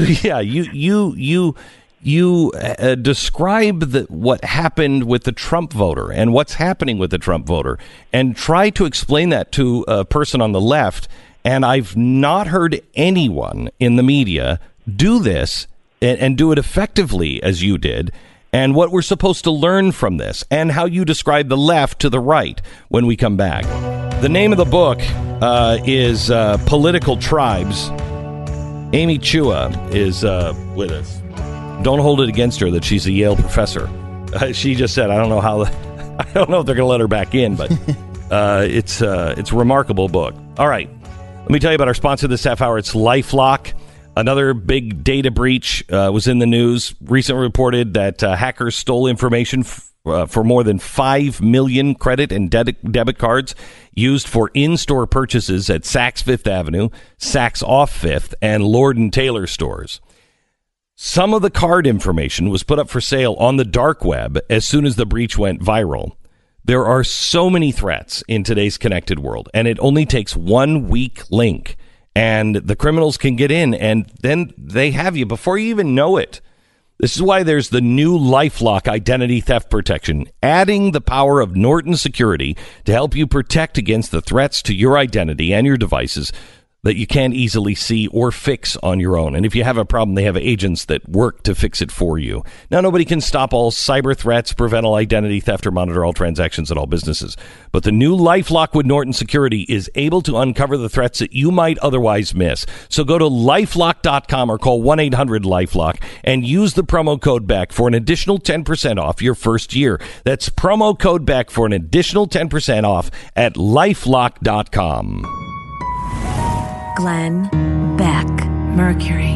You describe what happened with the Trump voter and what's happening with the Trump voter, and try to explain that to a person on the left. And I've not heard anyone in the media do this and do it effectively as you did, and what we're supposed to learn from this, and how you describe the left to the right when we come back. The name of the book is Political Tribes. Amy Chua is with us. Don't hold it against her that she's a Yale professor. She just said, I don't know if they're going to let her back in, but it's a remarkable book. All right. Let me tell you about our sponsor this half hour. It's LifeLock. Another big data breach was in the news. Recently reported that hackers stole information for more than 5 million credit and debit cards used for in-store purchases at Saks Fifth Avenue, Saks Off Fifth, and Lord & Taylor stores. Some of the card information was put up for sale on the dark web as soon as the breach went viral. There are so many threats in today's connected world, and it only takes one weak link, and the criminals can get in, and then they have you before you even know it. This is why there's the new LifeLock identity theft protection, adding the power of Norton Security to help you protect against the threats to your identity and your devices that you can't easily see or fix on your own. And if you have a problem, they have agents that work to fix it for you. Now, nobody can stop all cyber threats, prevent all identity theft, or monitor all transactions at all businesses. But the new LifeLock with Norton Security is able to uncover the threats that you might otherwise miss. So go to LifeLock.com or call 1-800-LifeLock and use the promo code BECK for an additional 10% off your first year. That's promo code BECK for an additional 10% off at LifeLock.com. Glenn Beck, Mercury.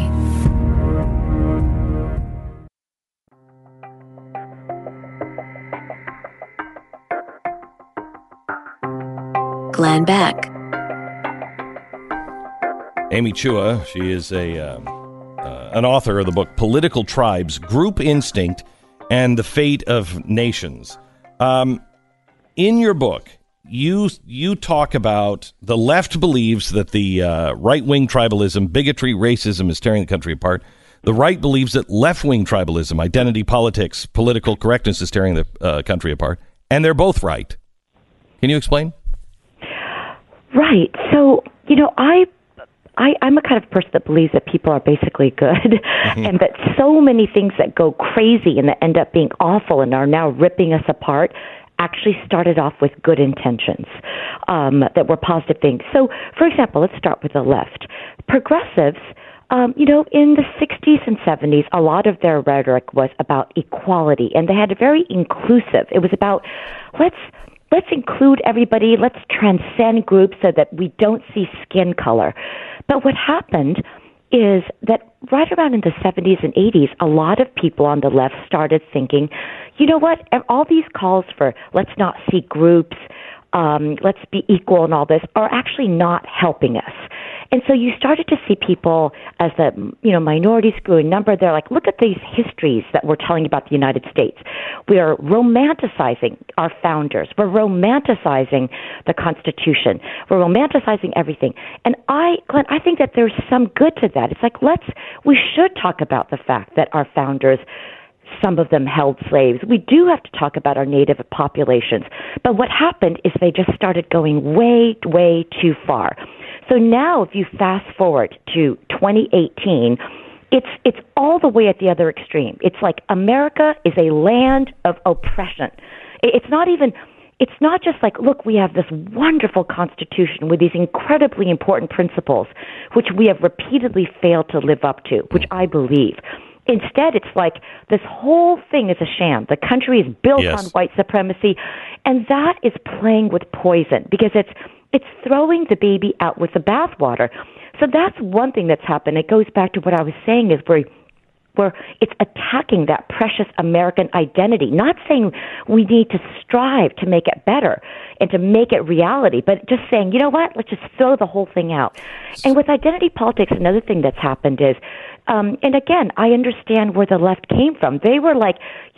Glenn Beck. Amy Chua, she is an author of the book Political Tribes, Group Instinct, and the Fate of Nations. In your book, you talk about the left believes that the right-wing tribalism, bigotry, racism is tearing the country apart. The right believes that left-wing tribalism, identity politics, political correctness is tearing the country apart. And they're both right. Can you explain? Right. So, I'm a kind of person that believes that people are basically good, and that so many things that go crazy and that end up being awful and are now ripping us apart actually started off with good intentions, that were positive things. So, for example, let's start with the left. Progressives, in the 60s and 70s, a lot of their rhetoric was about equality, and they had a very inclusive. It was about let's let's include everybody. Let's transcend groups so that we don't see skin color. But what happened is that right around in the 70s and 80s, a lot of people on the left started thinking, you know what, all these calls for let's not see groups, let's be equal and all this are actually not helping us. And so you started to see people, as the minorities grew in number, they're like, look at these histories that we're telling about the United States. We are romanticizing our founders. We're romanticizing the Constitution. We're romanticizing everything. And Glenn, I think that there's some good to that. It's like, we should talk about the fact that our founders, some of them held slaves. We do have to talk about our native populations. But what happened is they just started going way, way too far. So now, if you fast forward to 2018, it's all the way at the other extreme. It's like America is a land of oppression. It's not just like, look, we have this wonderful Constitution with these incredibly important principles, which we have repeatedly failed to live up to, which I believe. Instead, it's like this whole thing is a sham. The country is built on white supremacy, and that is playing with poison because it's throwing the baby out with the bathwater. So that's one thing that's happened. It goes back to what I was saying is where it's attacking that precious American identity, not saying we need to strive to make it better and to make it reality, but just saying, you know what, let's just throw the whole thing out. And with identity politics, another thing that's happened is, and again, I understand where the left came from. They were like,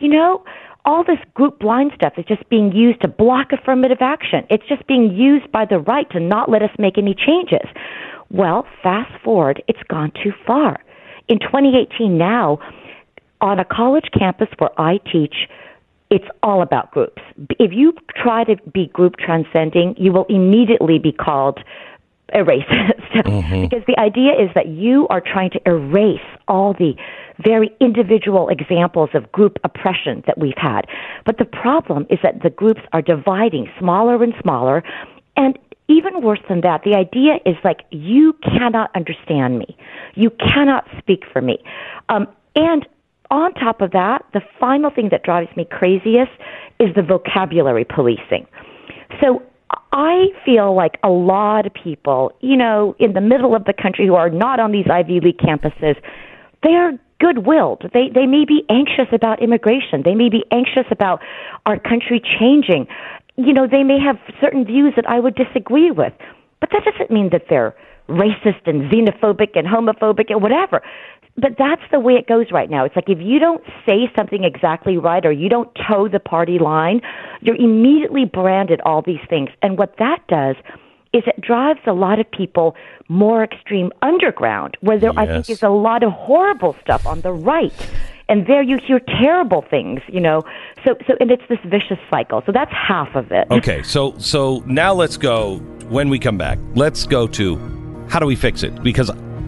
all this group blind stuff is just being used to block affirmative action. It's just being used by the right to not let us make any changes. Well, fast forward, it's gone too far. In 2018 now, on a college campus where I teach, it's all about groups. If you try to be group transcending, you will immediately be called a racist. Because the idea is that you are trying to erase all the very individual examples of group oppression that we've had. But the problem is that the groups are dividing smaller and smaller. And even worse than that, the idea is like, you cannot understand me. You cannot speak for me. And on top of that, the final thing that drives me craziest is the vocabulary policing. So I feel like a lot of people, in the middle of the country who are not on these Ivy League campuses, they are good-willed. They may be anxious about immigration. They may be anxious about our country changing. They may have certain views that I would disagree with. But that doesn't mean that they're racist and xenophobic and homophobic and whatever. But that's the way it goes right now. It's like if you don't say something exactly right or you don't toe the party line, you're immediately branded all these things. And what that does is it drives a lot of people more extreme underground, where there, I think, is a lot of horrible stuff on the right. And there you hear terrible things, So and it's this vicious cycle. So that's half of it. Okay, so now let's go, when we come back, let's go to how do we fix it? Because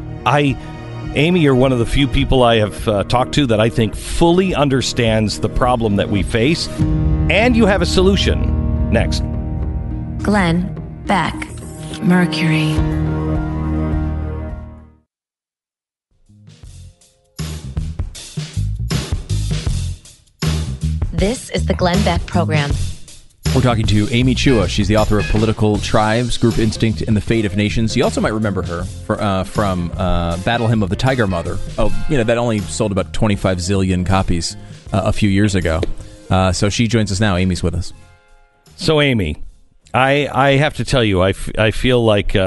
Amy, you're one of the few people I have talked to that I think fully understands the problem that we face, and you have a solution. Next. Glenn Beck, Mercury. This is the Glenn Beck Program. We're talking to Amy Chua. She's the author of Political Tribes, Group Instinct, and the Fate of Nations. You also might remember her from Battle Hymn of the Tiger Mother. That only sold about 25 zillion copies a few years ago. So she joins us now. Amy's with us. So, Amy, I have to tell you, I feel like,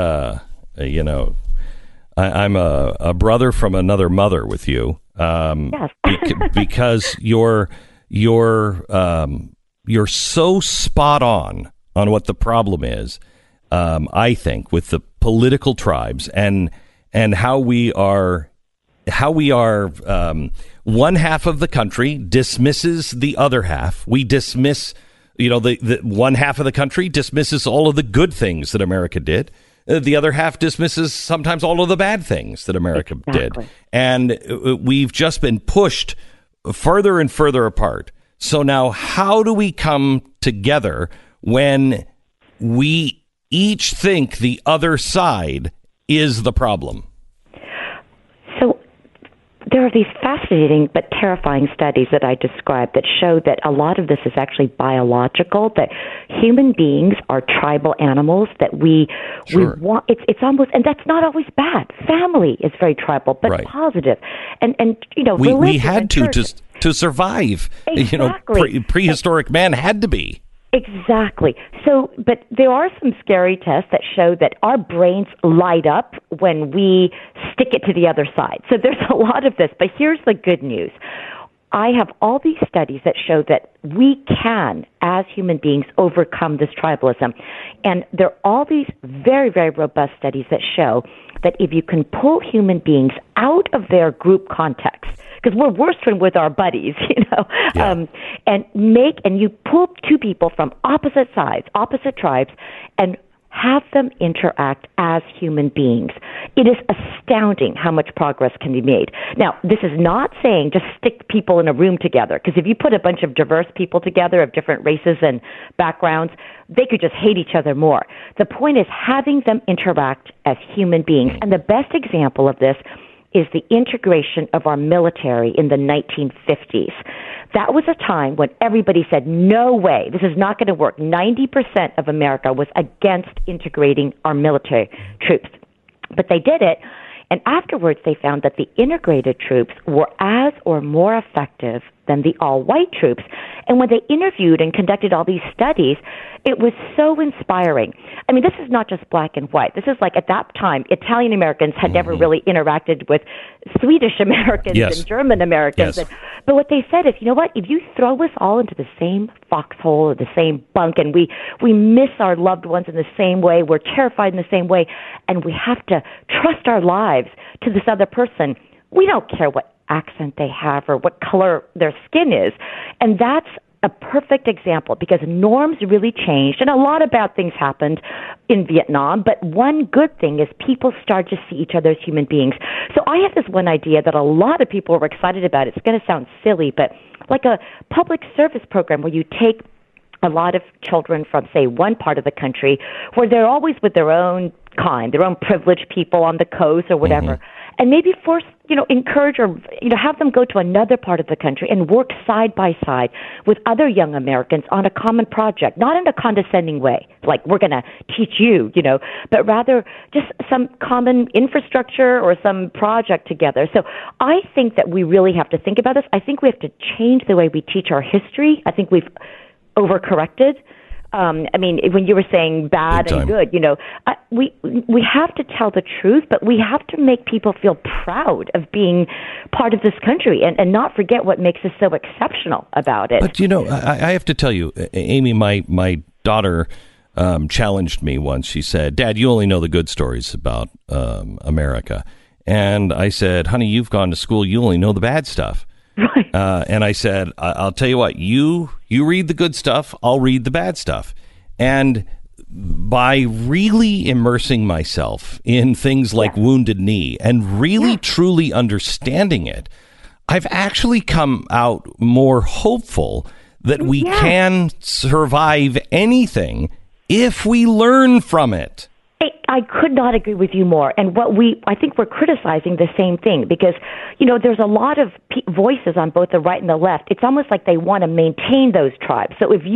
I'm a brother from another mother with you. Yes. Because you're so spot on what the problem is, I think, with the political tribes and how we are one half of the country dismisses the other half. We dismiss, the one half of the country dismisses all of the good things that America did. The other half dismisses sometimes all of the bad things that America did. And we've just been pushed further and further apart. So now how do we come together when we each think the other side is the problem? So there are these fascinating but terrifying studies that I described that show that a lot of this is actually biological, that human beings are tribal animals, that we want, it's almost, and that's not always bad. Family is very tribal, but positive. And we had to survive. Exactly. Prehistoric man had to be. Exactly. So, but there are some scary tests that show that our brains light up when we stick it to the other side. So there's a lot of this, but here's the good news. I have all these studies that show that we can, as human beings, overcome this tribalism. And there are all these very, very robust studies that show that if you can pull human beings out of their group context, because we're worse when with our buddies, and you pull two people from opposite sides, opposite tribes, and have them interact as human beings. It is astounding how much progress can be made. Now, this is not saying just stick people in a room together, because if you put a bunch of diverse people together of different races and backgrounds, they could just hate each other more. The point is having them interact as human beings. And the best example of this is the integration of our military in the 1950s. That was a time when everybody said, no way, this is not going to work. 90% of America was against integrating our military troops. But they did it, and afterwards they found that the integrated troops were as or more effective than the all-white troops. And when they interviewed and conducted all these studies, it was so inspiring. I mean, this is not just black and white. This is like, at that time, Italian Americans had never really interacted with Swedish Americans and German Americans. Yes. But what they said is, you know what, if you throw us all into the same foxhole or the same bunk, and we miss our loved ones in the same way, we're terrified in the same way, and we have to trust our lives to this other person, we don't care what accent they have or what color their skin is. And that's a perfect example, because norms really changed, and a lot of bad things happened in Vietnam, but one good thing is people start to see each other as human beings. So I have this one idea that a lot of people were excited about. It's going to sound silly, but like a public service program where you take a lot of children from, say, one part of the country where they're always with their own kind, their own privileged people on the coast or whatever, and maybe encourage or, have them go to another part of the country and work side by side with other young Americans on a common project, not in a condescending way, like we're going to teach you, but rather just some common infrastructure or some project together. So I think that we really have to think about this. I think we have to change the way we teach our history. I think we've overcorrected. When you were saying bad and good, we have to tell the truth, but we have to make people feel proud of being part of this country and not forget what makes us so exceptional about it. But, I have to tell you, Amy, my daughter challenged me once. She said, Dad, you only know the good stories about America. And I said, honey, you've gone to school. You only know the bad stuff. Right. And I said, I'll tell you what, you read the good stuff, I'll read the bad stuff. And by really immersing myself in things like Wounded Knee and really truly understanding it, I've actually come out more hopeful that we can survive anything if we learn from it. I could not agree with you more. And I think we're criticizing the same thing because, there's a lot of voices on both the right and the left. It's almost like they want to maintain those tribes. So if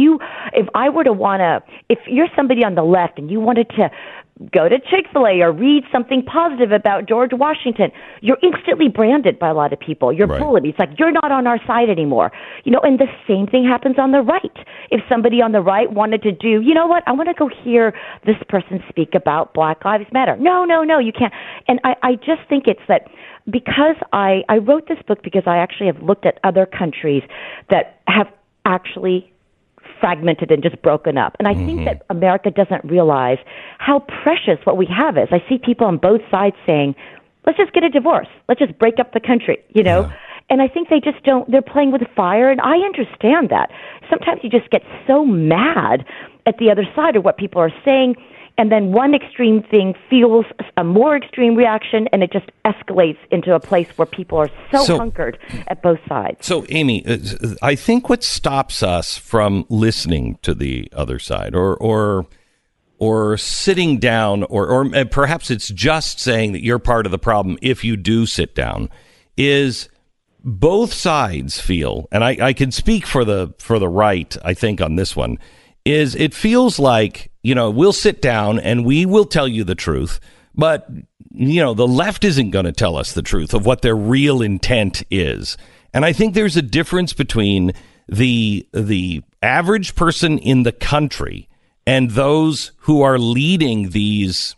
you're somebody on the left and you wanted to go to Chick-fil-A or read something positive about George Washington, you're instantly branded by a lot of people. You're bullied. It's like, you're not on our side anymore. And the same thing happens on the right. If somebody on the right wanted to do, I want to go hear this person speak about Black Lives Matter. No, you can't. And I just think it's that because I wrote this book because I actually have looked at other countries that have actually fragmented and just broken up. And I think that America doesn't realize how precious what we have is. I see people on both sides saying, let's just get a divorce. Let's just break up the country, And I think they just don't, they're playing with fire. And I understand that. Sometimes you just get so mad at the other side of what people are saying. And then one extreme thing fuels a more extreme reaction, and it just escalates into a place where people are so hunkered at both sides. So, Amy, I think what stops us from listening to the other side or sitting down, or perhaps it's just saying that you're part of the problem if you do sit down, is both sides feel, and I can speak for the right, I think, on this one, is it feels like, we'll sit down and we will tell you the truth, but, the left isn't going to tell us the truth of what their real intent is. And I think there's a difference between the average person in the country and those who are leading these,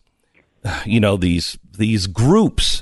these groups,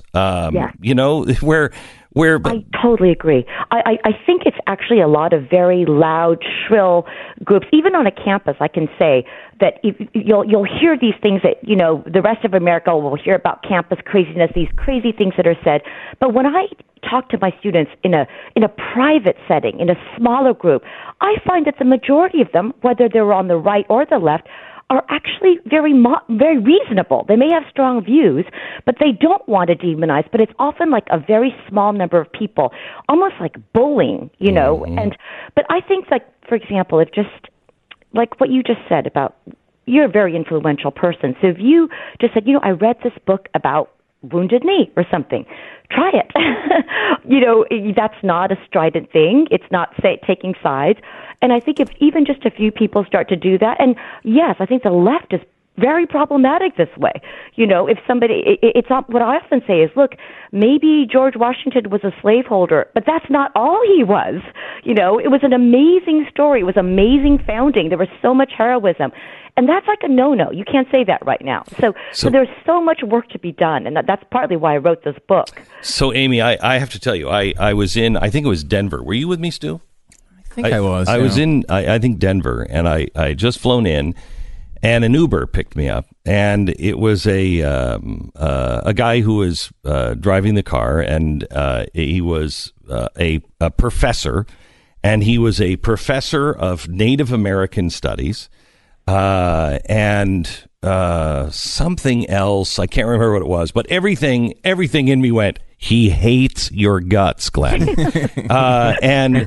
where I totally agree. I think it's actually a lot of very loud, shrill groups. Even on a campus, I can say that you'll hear these things that, the rest of America will hear about campus craziness, these crazy things that are said. But when I talk to my students in a private setting, in a smaller group, I find that the majority of them, whether they're on the right or the left, are actually very reasonable. They may have strong views, but they don't want to demonize. But it's often like a very small number of people, almost like bullying, But I think, like, for example, if just like what you just said about, you're a very influential person. So if you just said, I read this book about Wounded Knee or something, try it. That's not a strident thing. It's not taking sides. And I think if even just a few people start to do that, and yes, I think the left is very problematic this way. If somebody, it's not, what I often say is, look, maybe George Washington was a slaveholder, but that's not all he was. It was an amazing story. It was amazing founding. There was so much heroism. And that's like a no-no. You can't say that right now. So there's so much work to be done, and that's partly why I wrote this book. So, Amy, I have to tell you, I was in, I think it was Denver. Were you with me, Stu? I think I was. I was in, I think, Denver, and I just flown in, and an Uber picked me up, and it was a guy who was driving the car, and he was a professor, and he was a professor of Native American studies, and something else. I can't remember what it was, but everything in me went, he hates your guts, Glenn. And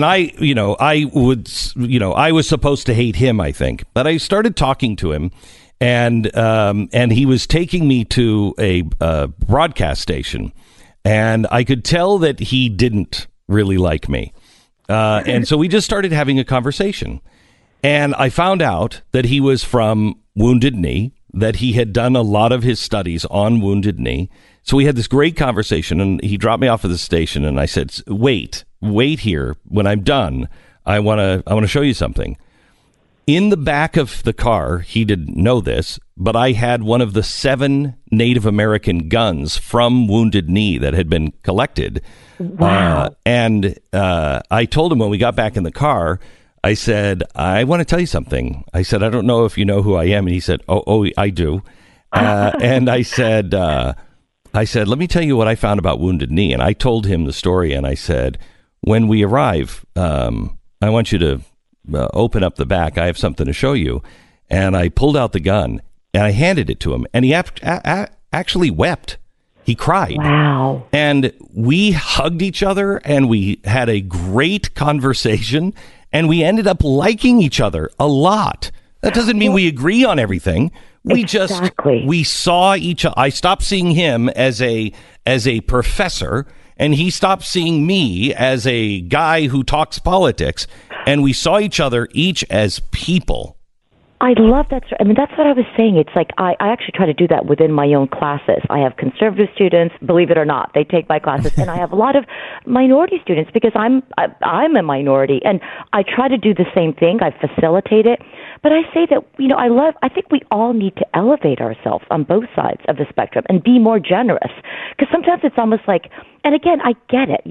I was supposed to hate him, I think, but I started talking to him, and he was taking me to a broadcast station, and I could tell that he didn't really like me. And so we just started having a conversation, and I found out that he was from Wounded Knee, that he had done a lot of his studies on Wounded Knee. So we had this great conversation, and he dropped me off at the station, and I said, wait here. When I'm done, I want to show you something. In the back of the car, he didn't know this, but I had one of the 7 Native American guns from Wounded Knee that had been collected. Wow. And I told him when we got back in the car, I said, I want to tell you something. I said, I don't know if you know who I am. And he said, oh, I do. And I said, let me tell you what I found about Wounded Knee. And I told him the story, and I said, when we arrive, I want you to open up the back. I have something to show you. And I pulled out the gun, and I handed it to him, and he actually wept. He cried. Wow. And we hugged each other, and we had a great conversation, and we ended up liking each other a lot. That doesn't mean we agree on everything. We saw each other. I stopped seeing him as a professor, and he stopped seeing me as a guy who talks politics, and we saw each other each as people. I love that. I mean, that's what I was saying. It's like I actually try to do that within my own classes. I have conservative students, believe it or not, they take my classes, and I have a lot of minority students because I'm a minority, and I try to do the same thing. I facilitate it. But I say that, I think we all need to elevate ourselves on both sides of the spectrum and be more generous. Because sometimes it's almost like, and again, I get it,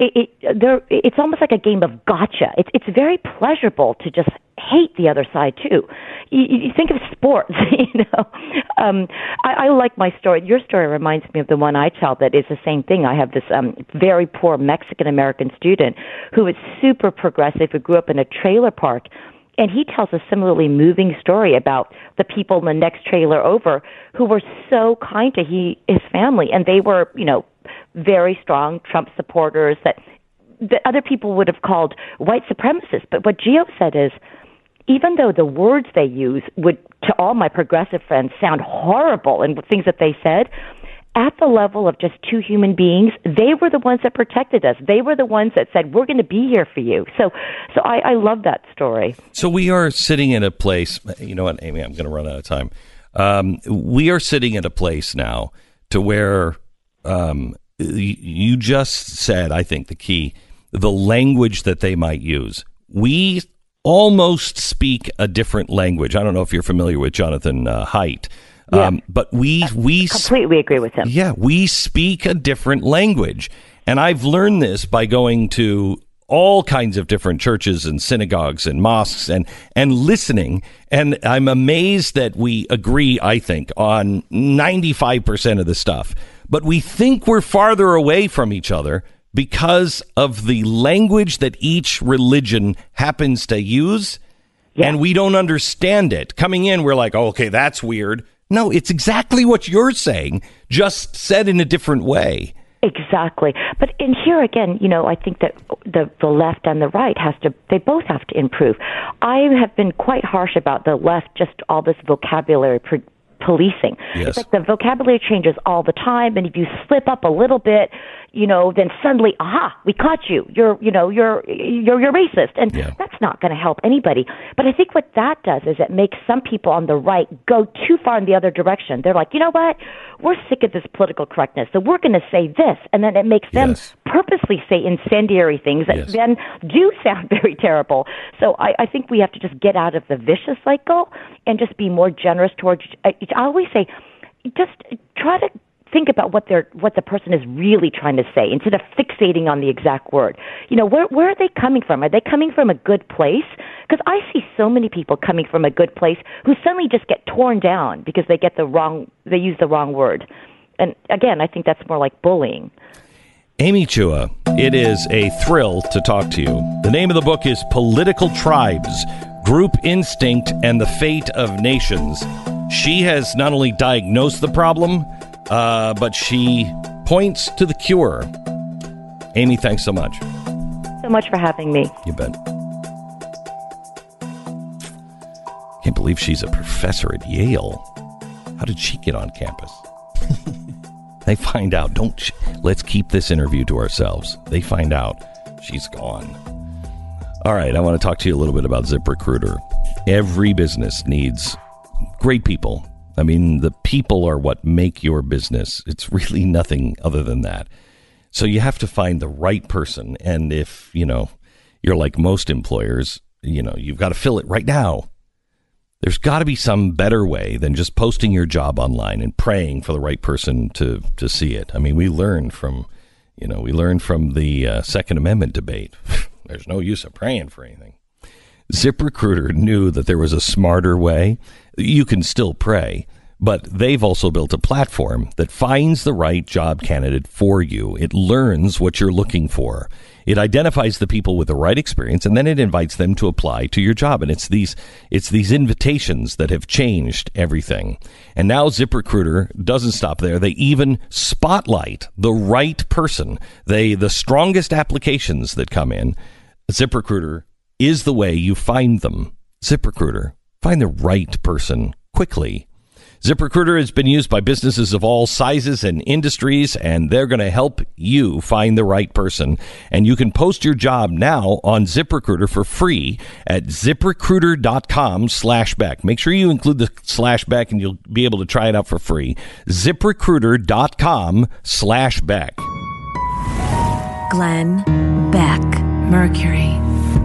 it's almost like a game of gotcha. It's very pleasurable to just hate the other side too. You think of sports, I like my story. Your story reminds me of the one I tell that is the same thing. I have this very poor Mexican-American student who is super progressive, who grew up in a trailer park. And he tells a similarly moving story about the people in the next trailer over who were so kind to his family. And they were, very strong Trump supporters that other people would have called white supremacists. But what Gio said is, even though the words they use would, to all my progressive friends, sound horrible and things that they said, at the level of just two human beings. They were the ones that protected us. They were the ones that said, we're going to be here for you. So I love that story. So we are sitting in a place, you know what, Amy, I'm going to run out of time. We are sitting at a place now to where you just said, I think the key, the language that they might use. We almost speak a different language. I don't know if you're familiar with Jonathan Haidt, but we completely agree with him. Yeah, we speak a different language. And I've learned this by going to all kinds of different churches and synagogues and mosques and listening. And I'm amazed that we agree, I think, on 95% of the stuff. But we think we're farther away from each other because of the language that each religion happens to use. Yeah. And we don't understand it. Coming in, we're like, oh, okay, that's weird. No, it's exactly what you're saying, just said in a different way. Exactly. But in here again, you know, I think that the left and the right they both have to improve. I have been quite harsh about the left, just all this vocabulary policing. Yes. It's like the vocabulary changes all the time, and if you slip up a little bit, you know, then suddenly, aha, we caught you. You're racist, and that's not going to help anybody. But I think what that does is it makes some people on the right go too far in the other direction. They're like, you know what? We're sick of this political correctness, so we're going to say this, and then it makes them purposely say incendiary things that then do sound very terrible. So I think we have to just get out of the vicious cycle and just be more generous towards. I always say, just try to think about what the person is really trying to say instead of fixating on the exact word. You know, where are they coming from? Are they coming from a good place? Because I see so many people coming from a good place who suddenly just get torn down because they use the wrong word. And again, I think that's more like bullying. Amy Chua, it is a thrill to talk to you. The name of the book is Political Tribes, Group Instinct and the Fate of Nations. She has not only diagnosed the problem, but she points to the cure. Amy, thanks so much. So much for having me. You bet. Can't believe she's a professor at Yale. How did she get on campus? They find out. Let's keep this interview to ourselves. They find out. She's gone. All right, I want to talk to you a little bit about ZipRecruiter. Every business needs great people. I mean, the people are what make your business. It's really nothing other than that. So you have to find the right person. And if, you know, you're like most employers, you know, you've got to fill it right now. There's got to be some better way than just posting your job online and praying for the right person to see it. I mean, we learned from the Second Amendment debate. There's no use of praying for anything. ZipRecruiter knew that there was a smarter way. You can still pray, but they've also built a platform that finds the right job candidate for you. It learns what you're looking for. It identifies the people with the right experience, and then it invites them to apply to your job. And it's these invitations that have changed everything. And now ZipRecruiter doesn't stop there. They even spotlight the right person. The strongest applications that come in, ZipRecruiter is the way you find them. ZipRecruiter. Find the right person quickly. ZipRecruiter has been used by businesses of all sizes and industries, and they're going to help you find the right person. And you can post your job now on ZipRecruiter for free at ZipRecruiter.com/Beck. Make sure you include the /Beck and you'll be able to try it out for free. ZipRecruiter.com/Beck. Glenn Beck, Mercury.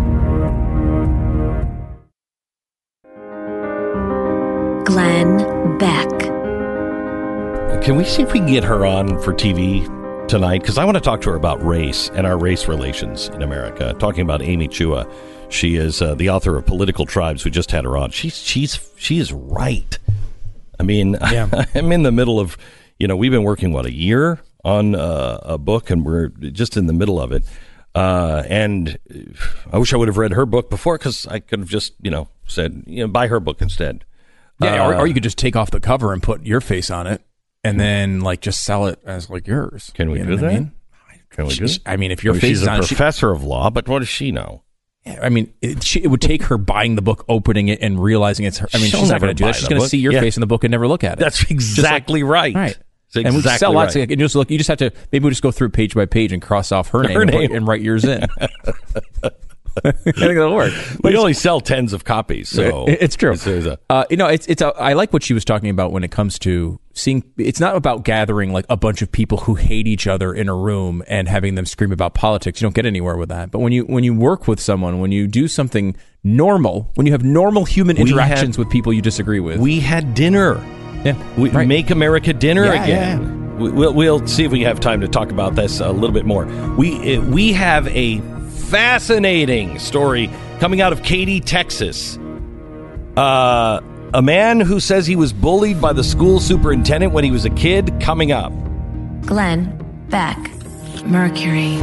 Glenn Beck. Can we see if we can get her on for TV tonight? Because I want to talk to her about race and our race relations in America. Talking about Amy Chua. She is the author of Political Tribes. We just had her on. She is right. I mean, yeah. I'm in the middle of, we've been working, a year on a book, and we're just in the middle of it. And I wish I would have read her book before, because I could have just, said, buy her book instead. Yeah, or you could just take off the cover and put your face on it, and then just sell it as yours. Can we do that? I mean? Can we do that? I mean, if your face is on it, she's a professor of law, but what does she know? Yeah, I mean, it would take her buying the book, opening it, and realizing it's her. I mean, she's not going to do that. She's going to see your face in the book and never look at it. That's exactly right. Right. And we sell lots. And just look. You just have to. Maybe we just go through page by page and cross off her name. And write yours in. I think that'll work. We only sell tens of copies, so it's true. I like what she was talking about when it comes to seeing. It's not about gathering like a bunch of people who hate each other in a room and having them scream about politics. You don't get anywhere with that. But when you work with someone, when you do something normal, when you have normal human interactions with people you disagree with, we had dinner. Yeah, Make America dinner again. Yeah. We'll see if we have time to talk about this a little bit more. We have a fascinating story coming out of Katy, Texas. A man who says he was bullied by the school superintendent when he was a kid, coming up. Glenn Beck, Mercury.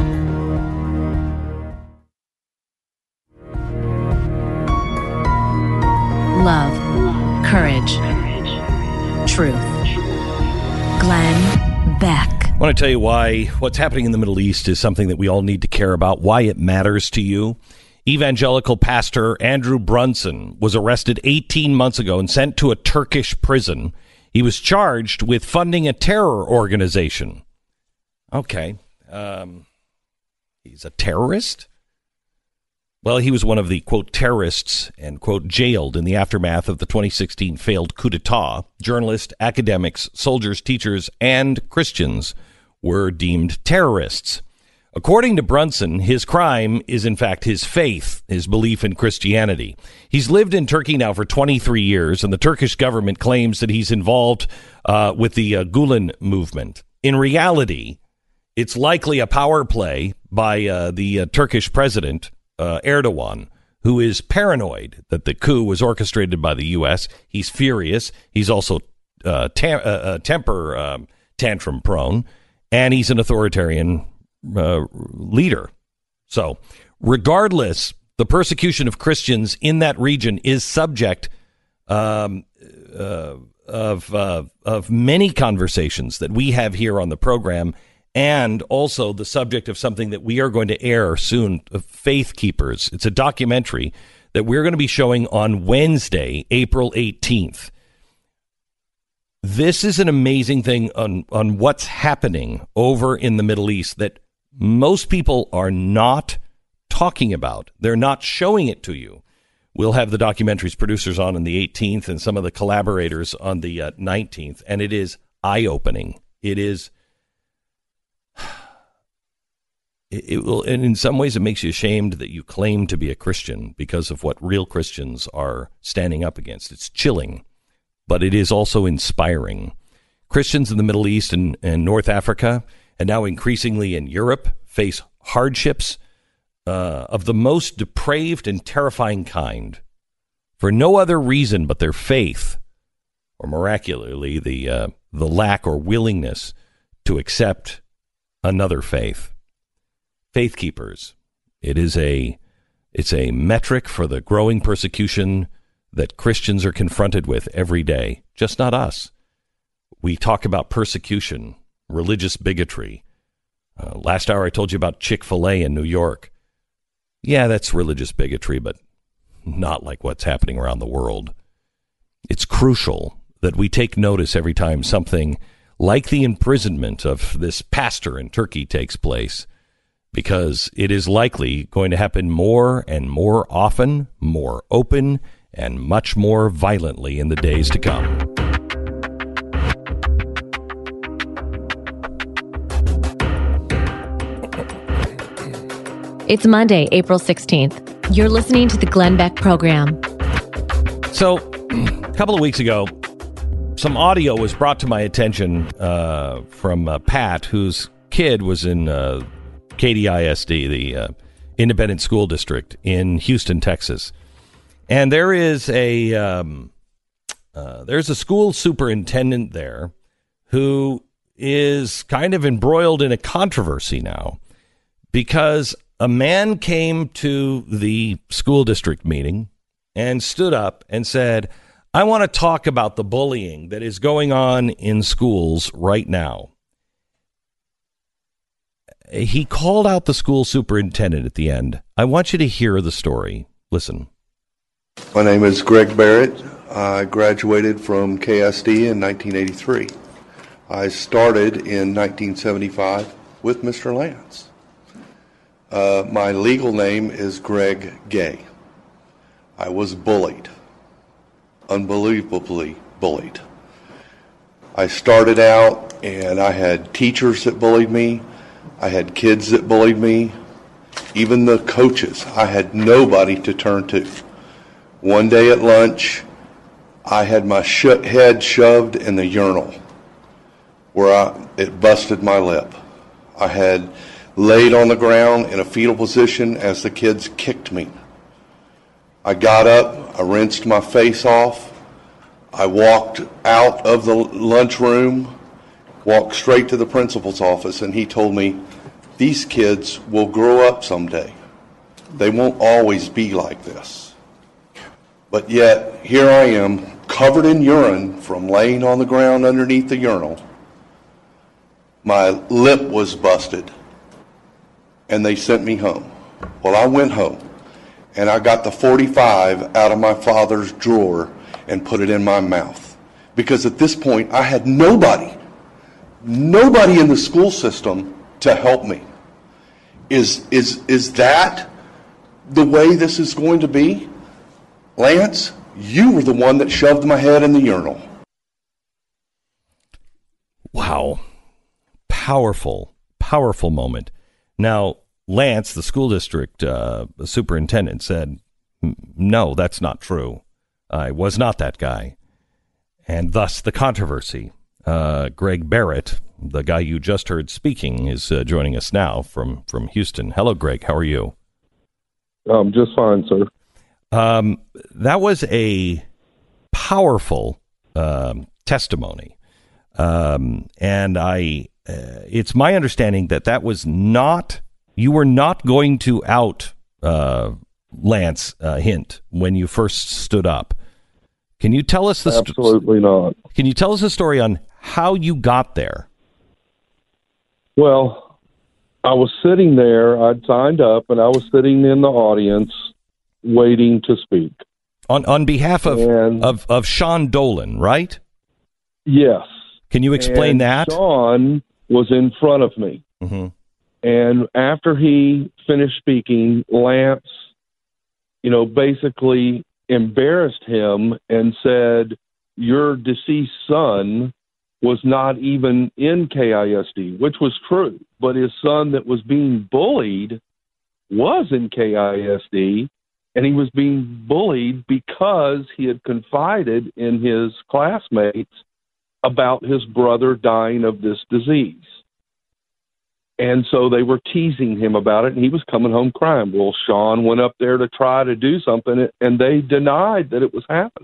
Love, courage, truth. Glenn Beck. I want to tell you why what's happening in the Middle East is something that we all need to care about, why it matters to you. Evangelical pastor Andrew Brunson was arrested 18 months ago and sent to a Turkish prison. He was charged with funding a terror organization. Okay. He's a terrorist? Well, he was one of the, quote, terrorists and, quote, jailed in the aftermath of the 2016 failed coup d'etat. Journalists, academics, soldiers, teachers, and Christians were deemed terrorists. According to Brunson, his crime is, in fact, his faith, his belief in Christianity. He's lived in Turkey now for 23 years, and the Turkish government claims that he's involved with the Gulen movement. In reality, it's likely a power play by the Turkish president, Erdogan, who is paranoid that the coup was orchestrated by the U.S. He's furious. He's also temper tantrum prone, and he's an authoritarian leader. So regardless, the persecution of Christians in that region is subject of many conversations that we have here on the program, and also the subject of something that we are going to air soon, Faith Keepers. It's a documentary that we're going to be showing on Wednesday, April 18th. This is an amazing thing on what's happening over in the Middle East that most people are not talking about. They're not showing it to you. We'll have the documentary's producers on the 18th and some of the collaborators on the 19th, and it is eye-opening. It will, and in some ways it makes you ashamed that you claim to be a Christian because of what real Christians are standing up against. It's chilling, but it is also inspiring. Christians in the Middle East and North Africa, and now increasingly in Europe, face hardships of the most depraved and terrifying kind for no other reason but their faith, or miraculously the lack or willingness to accept another faith. Faith Keepers. It's a metric for the growing persecution that Christians are confronted with every day. Just not us. We talk about persecution, religious bigotry. Last hour I told you about Chick-fil-A in New York. Yeah, that's religious bigotry, but not like what's happening around the world. It's crucial that we take notice every time something like the imprisonment of this pastor in Turkey takes place, because it is likely going to happen more and more often, more open, and much more violently in the days to come. It's Monday, April 16th. You're listening to the Glenn Beck Program. So, a couple of weeks ago, some audio was brought to my attention from Pat, whose kid was in Katy ISD, the independent school district in Houston, Texas. And there is there's a school superintendent there who is kind of embroiled in a controversy now, because a man came to the school district meeting and stood up and said, "I want to talk about the bullying that is going on in schools right now." He called out the school superintendent at the end. I want you to hear the story. Listen. My name is Greg Barrett. I graduated from KSD in 1983. I started in 1975 with Mr. Lance. My legal name is Greg Gay. I was bullied, unbelievably bullied. I started out and I had teachers that bullied me. I had kids that bullied me. Even the coaches. I had nobody to turn to. One day at lunch, I had my head shoved in the urinal where it busted my lip. I had laid on the ground in a fetal position as the kids kicked me. I got up, I rinsed my face off, I walked out of the lunchroom, walked straight to the principal's office, and he told me, these kids will grow up someday. They won't always be like this. But yet, here I am, covered in urine from laying on the ground underneath the urinal. My lip was busted, and they sent me home. Well, I went home, and I got the .45 out of my father's drawer and put it in my mouth. Because at this point, I had nobody in the school system to help me. Is that the way this is going to be? Lance, you were the one that shoved my head in the urinal. Wow. Powerful moment. Now, Lance, the school district superintendent, said, no, that's not true. I was not that guy. And thus the controversy. Greg Barrett, the guy you just heard speaking, is joining us now from Houston. Hello, Greg. How are you? Just fine, sir. That was a powerful testimony. And it's my understanding that was not, you were not going to out Lance Hint when you first stood up. Can you tell us Absolutely not. Can you tell us a story on how you got there? Well, I was sitting there. I'd signed up, and I was sitting in the audience waiting to speak. On behalf of Sean Dolan, right? Yes. Can you explain that? Sean was in front of me. Mm-hmm. And after he finished speaking, Lance, basically embarrassed him and said, your deceased son was not even in KISD, which was true. But his son that was being bullied was in KISD, and he was being bullied because he had confided in his classmates about his brother dying of this disease. And so they were teasing him about it, and he was coming home crying. Well, Sean went up there to try to do something, and they denied that it was happening.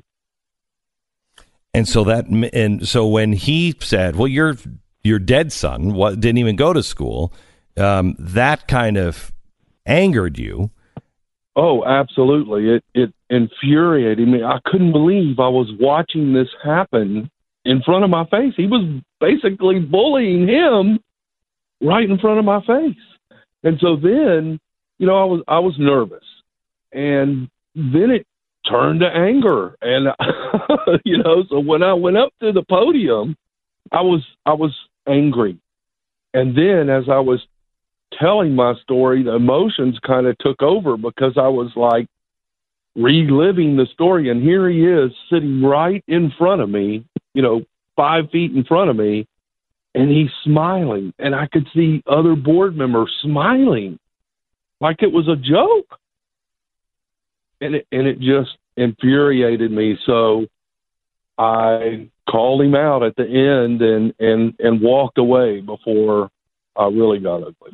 And so when he said, well, your dead son didn't even go to school, that kind of angered you. Oh, absolutely. It infuriated me. I couldn't believe I was watching this happen in front of my face. He was basically bullying him right in front of my face. And so then, I was nervous. And then it turned to anger. And, so when I went up to the podium, I was angry. And then as I was telling my story, the emotions kind of took over because I was like reliving the story. And here he is sitting right in front of me, 5 feet in front of me, and he's smiling. And I could see other board members smiling like it was a joke. And it just infuriated me. So I called him out at the end and walked away before I really got ugly.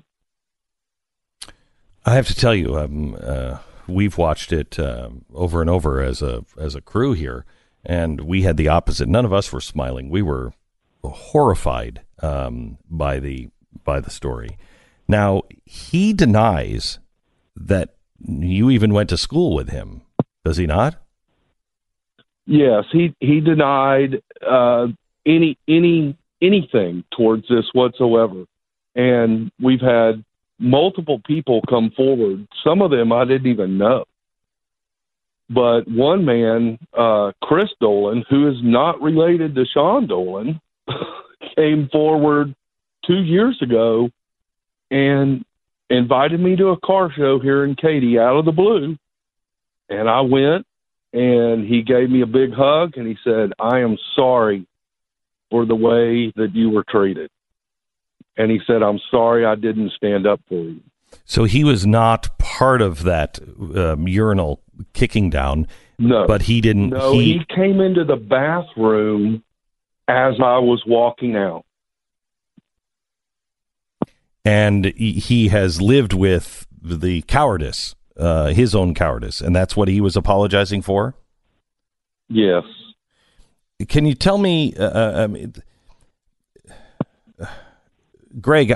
I have to tell you, we've watched it over and over as a crew here, and we had the opposite. None of us were smiling. We were horrified by the story. Now, he denies that you even went to school with him. Does he not? Yes, he denied anything towards this whatsoever. And we've had multiple people come forward. Some of them I didn't even know. But one man, Chris Dolan, who is not related to Sean Dolan, came forward 2 years ago and invited me to a car show here in Katy out of the blue. And I went, and he gave me a big hug, and he said, I am sorry for the way that you were treated. And he said, I'm sorry I didn't stand up for you. So he was not part of that urinal kicking down. No. But he didn't. No, he came into the bathroom as I was walking out. And he has lived with the cowardice, his own cowardice, and that's what he was apologizing for? Yes. Can you tell me, Greg,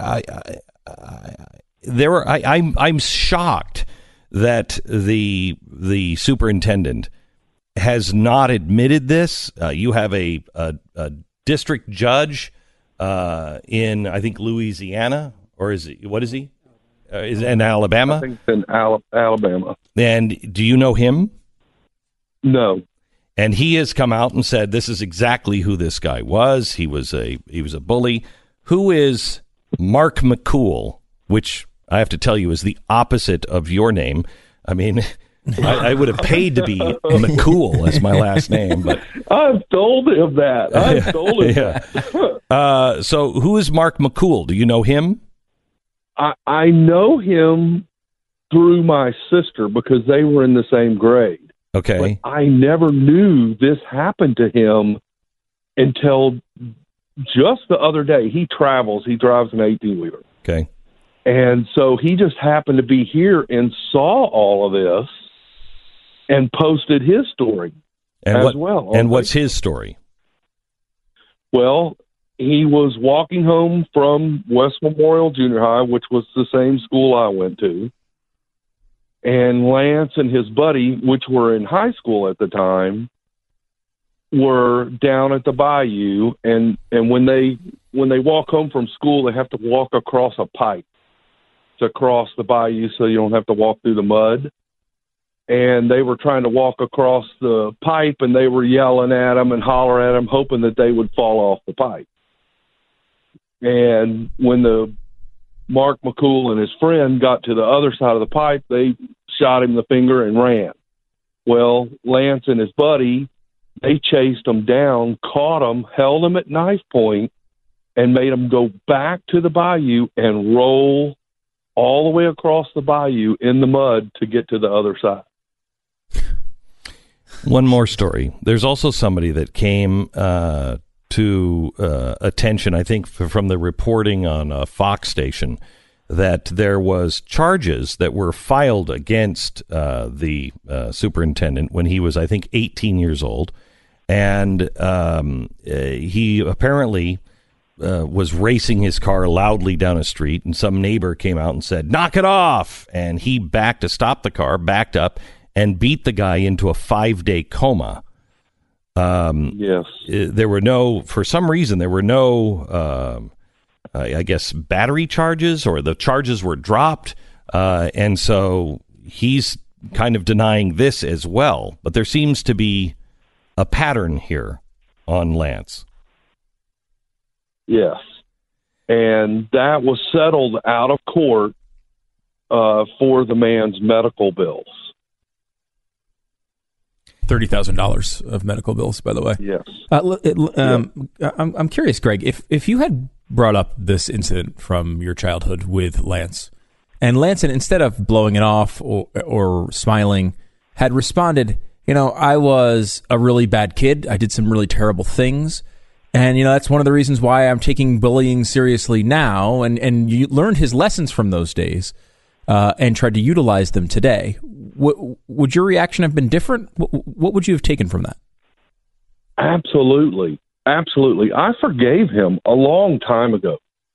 I'm shocked that the superintendent has not admitted this. You have a district judge in, I think, Louisiana, or is it, what is he? Is it in Alabama? I think it's in Alabama. And do you know him? No. And he has come out and said this is exactly who this guy was. He was a bully. Who is Mark McCool, which I have to tell you is the opposite of your name. I mean, I would have paid to be McCool as my last name, but I've told him that. I've told him that. So who is Mark McCool? Do you know him? I know him through my sister because they were in the same grade. Okay. But I never knew this happened to him until just the other day. He travels. He drives an 18-wheeler. Okay. And so he just happened to be here and saw all of this and posted his story as well. And what's his story? Well, he was walking home from West Memorial Junior High, which was the same school I went to. And Lance and his buddy, which were in high school at the time, were down at the bayou. And when they walk home from school, they have to walk across a pipe to cross the bayou so you don't have to walk through the mud. And they were trying to walk across the pipe, and they were yelling at him and hollering at him, hoping that they would fall off the pipe. And when the Mark McCool and his friend got to the other side of the pipe, they shot him the finger and ran. Well, Lance and his buddy, they chased him down, caught him, held him at knife point, and made him go back to the bayou and roll all the way across the bayou in the mud to get to the other side. One more story. There's also somebody that came to attention, I think, from the reporting on a Fox station, that there was charges that were filed against the superintendent when he was, I think, 18 years old. And he apparently was racing his car loudly down a street, and some neighbor came out and said, "Knock it off!" And he backed to stop the car, backed up, and beat the guy into a 5-day coma. Yes. For some reason, there were no, I guess, battery charges, or the charges were dropped. And so he's kind of denying this as well. But there seems to be a pattern here on Lance. Yes. And that was settled out of court for the man's medical bills. $30,000 of medical bills, by the way. Yes. I'm curious, Greg, if you had brought up this incident from your childhood with Lance, and Lance, instead of blowing it off or smiling, had responded, I was a really bad kid. I did some really terrible things. And, that's one of the reasons why I'm taking bullying seriously now. And you learned his lessons from those days and tried to utilize them today. Would your reaction have been different? What would you have taken from that? Absolutely. Absolutely. I forgave him a long time ago.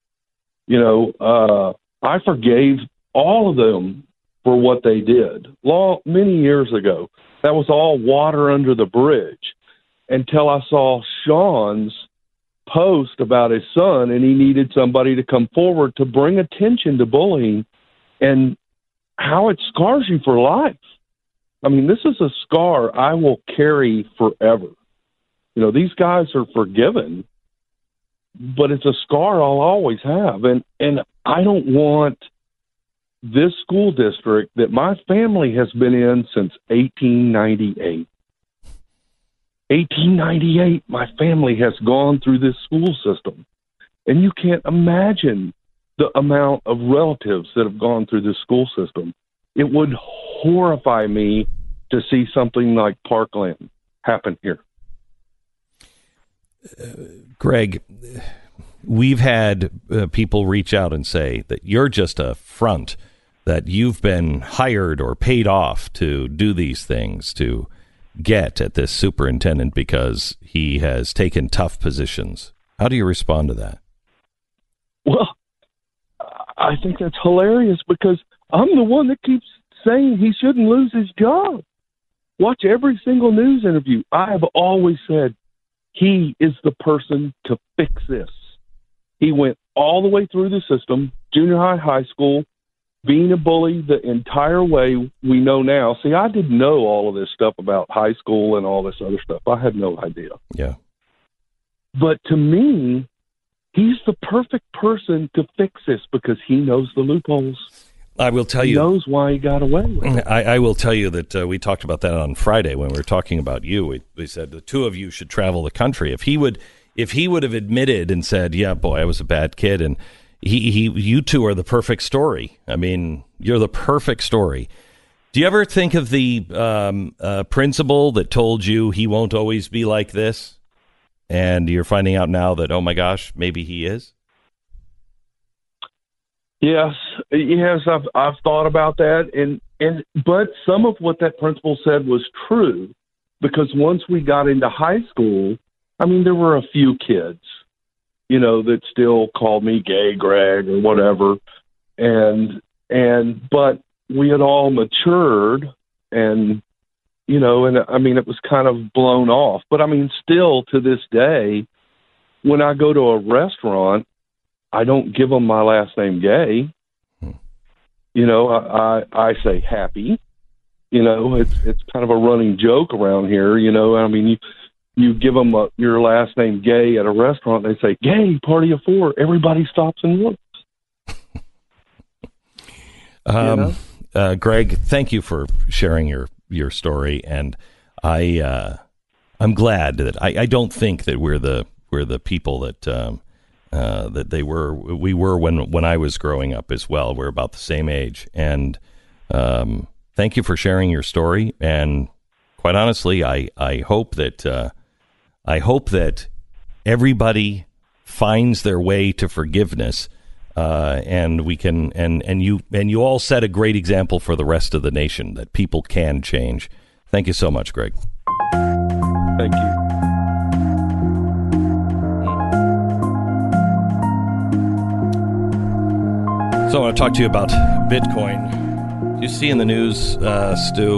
I forgave all of them for what they did many years ago. That was all water under the bridge until I saw Sean's post about his son, and he needed somebody to come forward to bring attention to bullying and how it scars you for life. I mean, this is a scar I will carry forever. These guys are forgiven, but it's a scar I'll always have. And I don't want this school district that my family has been in since 1898. 1898, my family has gone through this school system. And you can't imagine the amount of relatives that have gone through this school system. It would horrify me to see something like Parkland happen here. Greg, we've had people reach out and say that you're just a front, that you've been hired or paid off to do these things, to get at this superintendent because he has taken tough positions. How do you respond to that? Well, I think that's hilarious because I'm the one that keeps saying he shouldn't lose his job. Watch every single news interview. I have always said he is the person to fix this. He went all the way through the system, junior high, high school, being a bully the entire way we know now. See, I didn't know all of this stuff about high school and all this other stuff. I had no idea. Yeah. But to me, he's the perfect person to fix this because he knows the loopholes. I will tell you. He knows why he got away with it. I will tell you that we talked about that on Friday when we were talking about you. We said the two of you should travel the country. If he would have admitted and said, "Yeah, boy, I was a bad kid," and you two are the perfect story. I mean, you're the perfect story. Do you ever think of the principal that told you he won't always be like this, and you're finding out now that, oh my gosh, maybe he is? Yes, I've thought about that, but some of what that principal said was true, because once we got into high school, I mean, there were a few kids, that still called me gay Greg or whatever, but we had all matured, and I mean, it was kind of blown off. But I mean, still to this day, when I go to a restaurant, I don't give them my last name, Gay. I say Happy. It's kind of a running joke around here. I mean, you give them your last name, Gay, at a restaurant, they say, Gay, party of four. Everybody stops and looks. Greg, thank you for sharing your story, and I'm glad that I don't think that we're the people that we were when I was growing up as well. We're about the same age, and thank you for sharing your story. And quite honestly, I hope that everybody finds their way to forgiveness, and we can and you all set a great example for the rest of the nation that people can change. Thank you so much, Greg. Thank you. So I want to talk to you about Bitcoin. You see in the news, Stu,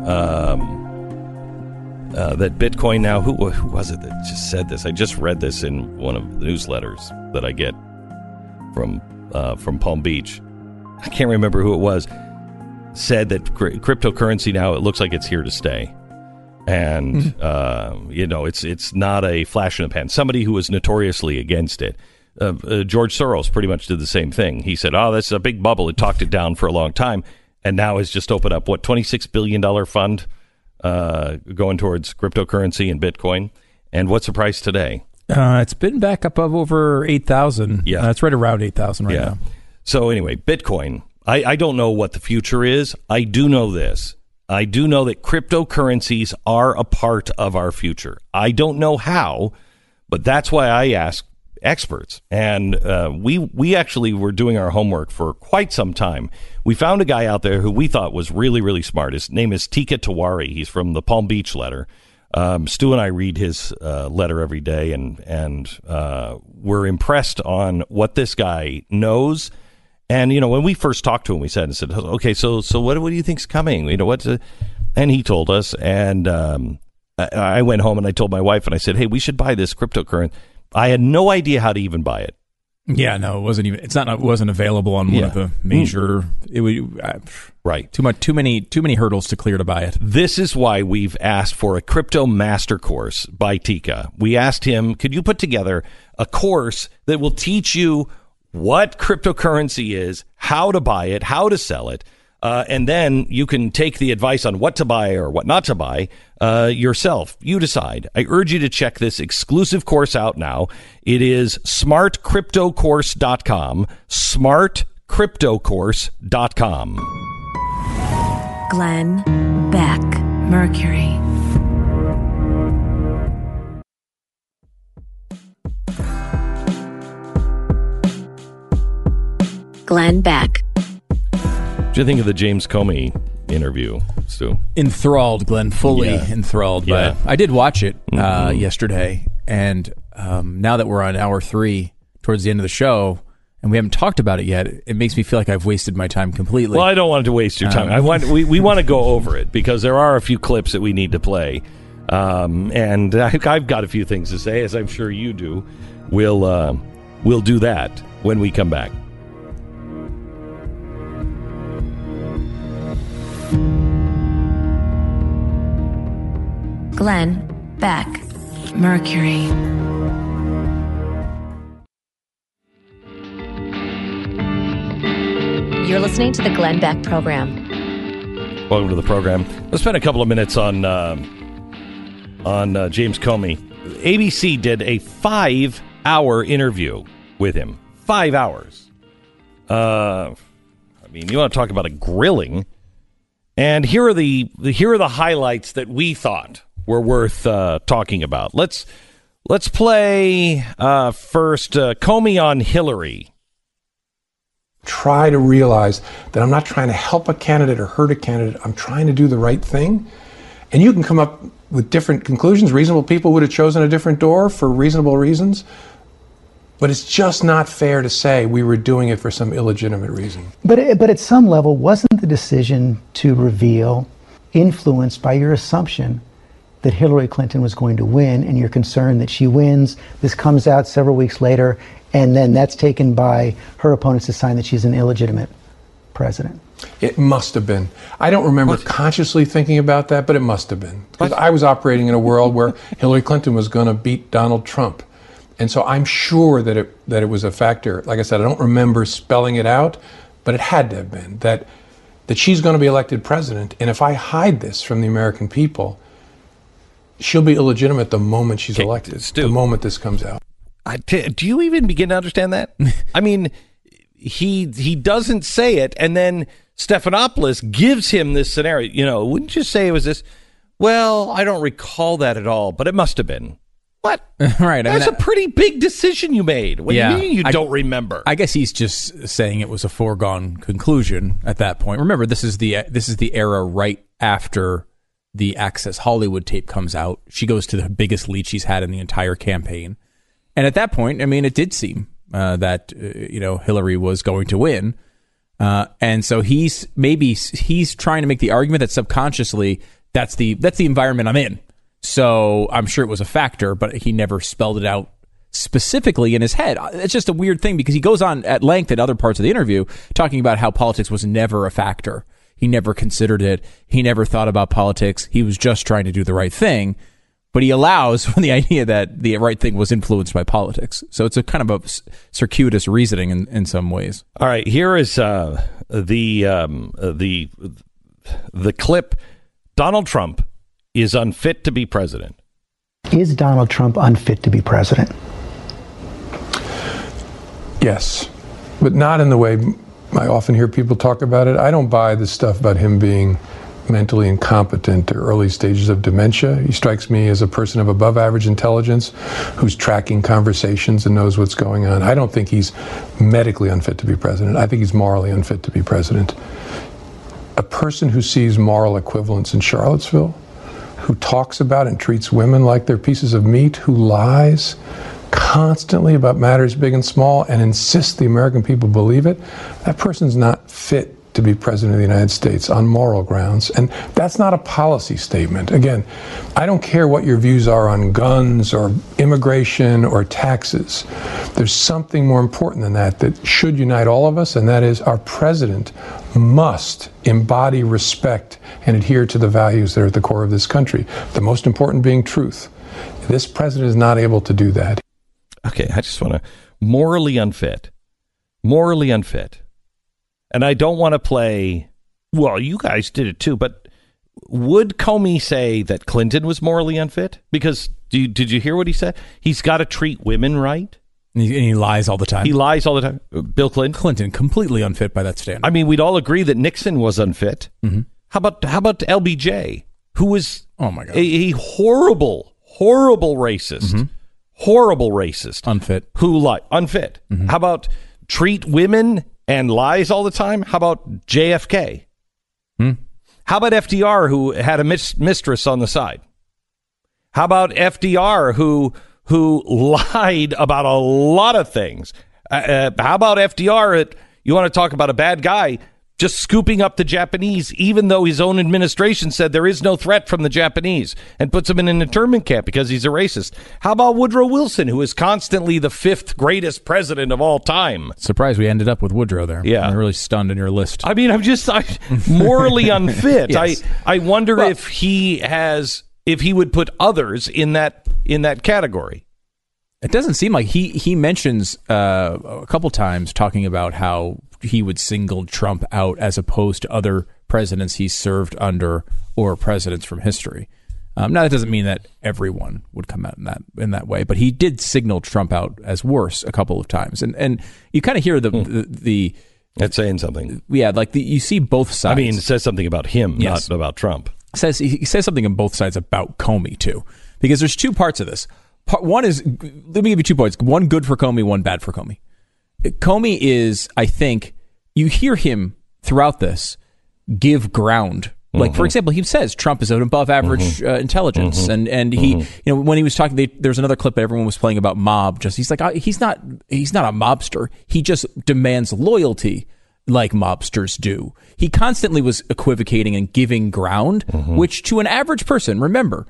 that Bitcoin now, who was it that just said this? I just read this in one of the newsletters that I get from Palm Beach. I can't remember who it was. Said that cryptocurrency now, it looks like it's here to stay. And, it's not a flash in the pan. Somebody who was notoriously against it. George Soros pretty much did the same thing. He said, that's a big bubble. It talked it down for a long time. And now has just opened up, $26 billion fund going towards cryptocurrency and Bitcoin. And what's the price today? It's been back up over 8,000. Yeah. It's right around 8,000 right now. So anyway, Bitcoin, I don't know what the future is. I do know this. I do know that cryptocurrencies are a part of our future. I don't know how, but that's why I asked experts. And we actually were doing our homework for quite some time. We found a guy out there who we thought was really, really smart. His name is Tika Tiwari. He's from the Palm Beach Letter. Stu and I read his letter every day, and we're impressed on what this guy knows. And, when we first talked to him, we said, okay, so what do you think's coming? And he told us, and I went home and I told my wife, and I said, hey, we should buy this cryptocurrency. I had no idea how to even buy it. Yeah, no, it wasn't even. It wasn't available on one of the major. Right. Too many hurdles to clear to buy it. This is why we've asked for a crypto master course by Tika. We asked him, could you put together a course that will teach you what cryptocurrency is, how to buy it, how to sell it, and then you can take the advice on what to buy or what not to buy yourself. You decide. I urge you to check this exclusive course out now. It is smartcryptocourse.com, smartcryptocourse.com. Glenn Beck, Mercury. Glenn Beck. What do you think of the James Comey interview, Stu? Enthralled, Glenn, fully enthralled. Yeah. But I did watch it yesterday, and now that we're on hour 3, towards the end of the show, and we haven't talked about it yet, it makes me feel like I've wasted my time completely. Well, I don't want to waste your time. We want to go over it because there are a few clips that we need to play, and I've got a few things to say, as I'm sure you do. We'll do that when we come back. Glenn Beck, Mercury. You're listening to the Glenn Beck program. Welcome to the program. Let's spend a couple of minutes on James Comey. ABC did a 5-hour interview with him. 5 hours. I mean, you want to talk about a grilling? And here are the highlights that we thought were worth talking about. Let's play first Comey on Hillary. Try to realize that I'm not trying to help a candidate or hurt a candidate. I'm trying to do the right thing. And you can come up with different conclusions. Reasonable people would have chosen a different door for reasonable reasons. But it's just not fair to say we were doing it for some illegitimate reason. But at some level, wasn't the decision to reveal influenced by your assumption that Hillary Clinton was going to win and your concern that she wins? This comes out several weeks later, and then that's taken by her opponents to sign that she's an illegitimate president. It must have been. I don't remember consciously thinking about that, but it must have been. Because I was operating in a world where Hillary Clinton was going to beat Donald Trump. And so I'm sure that it was a factor. Like I said, I don't remember spelling it out, but it had to have been that she's going to be elected president. And if I hide this from the American people, she'll be illegitimate the moment she's elected, the moment this comes out. Do you even begin to understand that? I mean, he doesn't say it, and then Stephanopoulos gives him this scenario. You know, wouldn't you say it was this? Well, I don't recall that at all, but it must have been. What? Right. That's a pretty big decision you made. What do you mean you don't remember? I guess he's just saying it was a foregone conclusion at that point. Remember, this is the era right after the Access Hollywood tape comes out. She goes to the biggest lead she's had in the entire campaign. And at that point, I mean, it did seem that Hillary was going to win. And so he's trying to make the argument that subconsciously that's the environment I'm in. So I'm sure it was a factor, but he never spelled it out specifically in his head. It's just a weird thing because he goes on at length in other parts of the interview talking about how politics was never a factor. He never considered it. He never thought about politics. He was just trying to do the right thing. But he allows for the idea that the right thing was influenced by politics. So it's a kind of a circuitous reasoning in some ways. All right, here is the clip. Donald Trump is unfit to be president. Is Donald Trump unfit to be president? Yes, but not in the way I often hear people talk about it. I don't buy the stuff about him being mentally incompetent or early stages of dementia. He strikes me as a person of above average intelligence who's tracking conversations and knows what's going on. I don't think he's medically unfit to be president. I think he's morally unfit to be president. A person who sees moral equivalence in Charlottesville, who talks about and treats women like they're pieces of meat, who lies constantly about matters big and small and insists the American people believe it, that person's not fit to be president of the United States on moral grounds. And that's not a policy statement. Again, I don't care what your views are on guns or immigration or taxes. There's something more important than that should unite all of us, and that is our president must embody respect and adhere to the values that are at the core of this country. The most important being truth. This president is not able to do that. okay, I just want to, morally unfit. And I don't want to play, well, you guys did it too, but would Comey say that Clinton was morally unfit? Because did you hear what he said? He's got to treat women right. And he lies all the time. He lies all the time. Bill Clinton? Clinton, completely unfit by that standard. I mean, we'd all agree that Nixon was unfit. Mm-hmm. How about LBJ, who was oh my God, a horrible racist. Mm-hmm. Horrible racist. Unfit. Who lied. Unfit. Mm-hmm. How about treat women and lies all the time? How about JFK? How about FDR, who had a mistress on the side? How about FDR, who lied about a lot of things? How about FDR, you want to talk about a bad guy, just scooping up the Japanese, even though his own administration said there is no threat from the Japanese, and puts him in an internment camp because he's a racist? How about Woodrow Wilson, who is constantly the 5th greatest president of all time? Surprised we ended up with Woodrow there. Yeah. I'm really stunned in your list. I mean, I'm morally unfit. Yes. I wonder if he would put others in that category. It doesn't seem like he mentions a couple times talking about how he would single Trump out as opposed to other presidents he's served under or presidents from history. Now, that doesn't mean that everyone would come out in that way, but he did signal Trump out as worse a couple of times, and you kind of hear the that's saying something. Yeah, like you see both sides. I mean, it says something about him, yes, not about Trump. He says something on both sides about Comey too, because there's two parts of this. One is, let me give you 2 points. One good for Comey, one bad for Comey. Comey is, I think, you hear him throughout this give ground. Like, for example, he says Trump is an above average intelligence. And he, when he was talking, there's another clip that everyone was playing about mob. He's like, he's not a mobster. He just demands loyalty like mobsters do. He constantly was equivocating and giving ground, which to an average person, remember,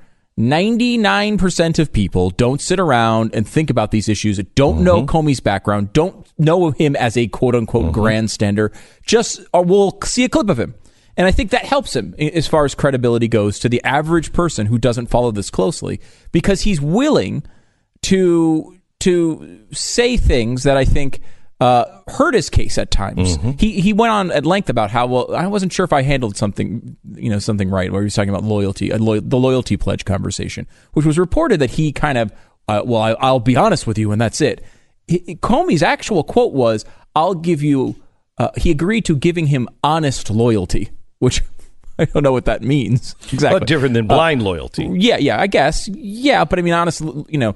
99% of people don't sit around and think about these issues, don't know Comey's background, don't know him as a quote-unquote grandstander, just will see a clip of him. And I think that helps him as far as credibility goes to the average person who doesn't follow this closely, because he's willing to say things that I think hurt his case at times. He went on at length about how, well, I wasn't sure if I handled something right, where he was talking about loyalty, the loyalty pledge conversation, which was reported that he kind of, I'll be honest with you, and that's it. Comey's actual quote was, I'll give you, he agreed to giving him honest loyalty, which I don't know what that means exactly. But different than blind loyalty. Yeah, I guess. Yeah, but I mean, honest,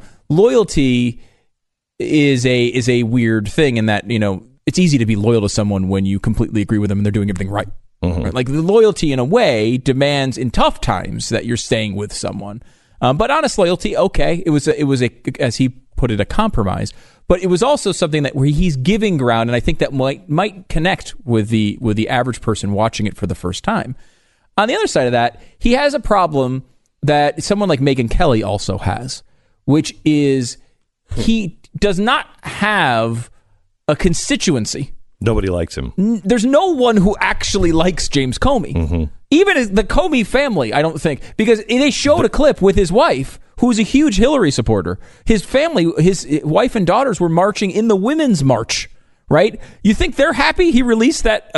loyalty is a weird thing in that, it's easy to be loyal to someone when you completely agree with them and they're doing everything right. Right? Like, the loyalty in a way demands in tough times that you're staying with someone. But honest loyalty, okay, it was a, as he put it, a compromise. But it was also something that where he's giving ground, and I think that might connect with the average person watching it for the first time. On the other side of that, he has a problem that someone like Megyn Kelly also has, which is he does not have a constituency. Nobody likes him. There's no one who actually likes James Comey. Even the Comey family, I don't think, because they showed a clip with his wife, who's a huge Hillary supporter. His family, his wife and daughters were marching in the Women's March, right? You think they're happy he released that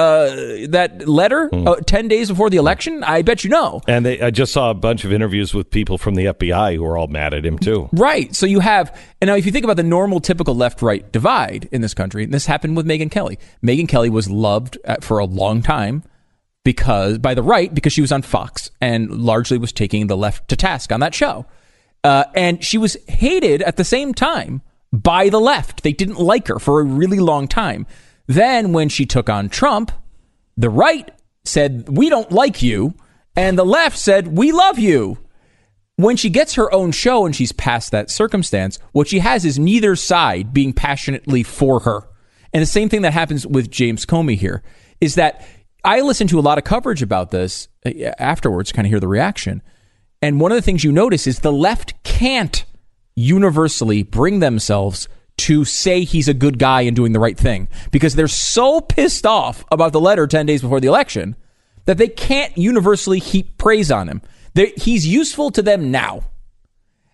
letter 10 days before the election? I bet you know. And I just saw a bunch of interviews with people from the FBI who are all mad at him, too. Right. So you have, and now if you think about the normal, typical left-right divide in this country, and this happened with Megyn Kelly. Megyn Kelly was loved for a long time by the right, because she was on Fox and largely was taking the left to task on that show. And she was hated at the same time by the left. They didn't like her for a really long time. Then when she took on Trump, the right said, we don't like you. And the left said, we love you. When she gets her own show and she's past that circumstance, what she has is neither side being passionately for her. And the same thing that happens with James Comey here is that I listened to a lot of coverage about this afterwards, kind of hear the reaction. And one of the things you notice is the left can't universally bring themselves to say he's a good guy and doing the right thing, because they're so pissed off about the letter 10 days before the election that they can't universally heap praise on him. He's useful to them now.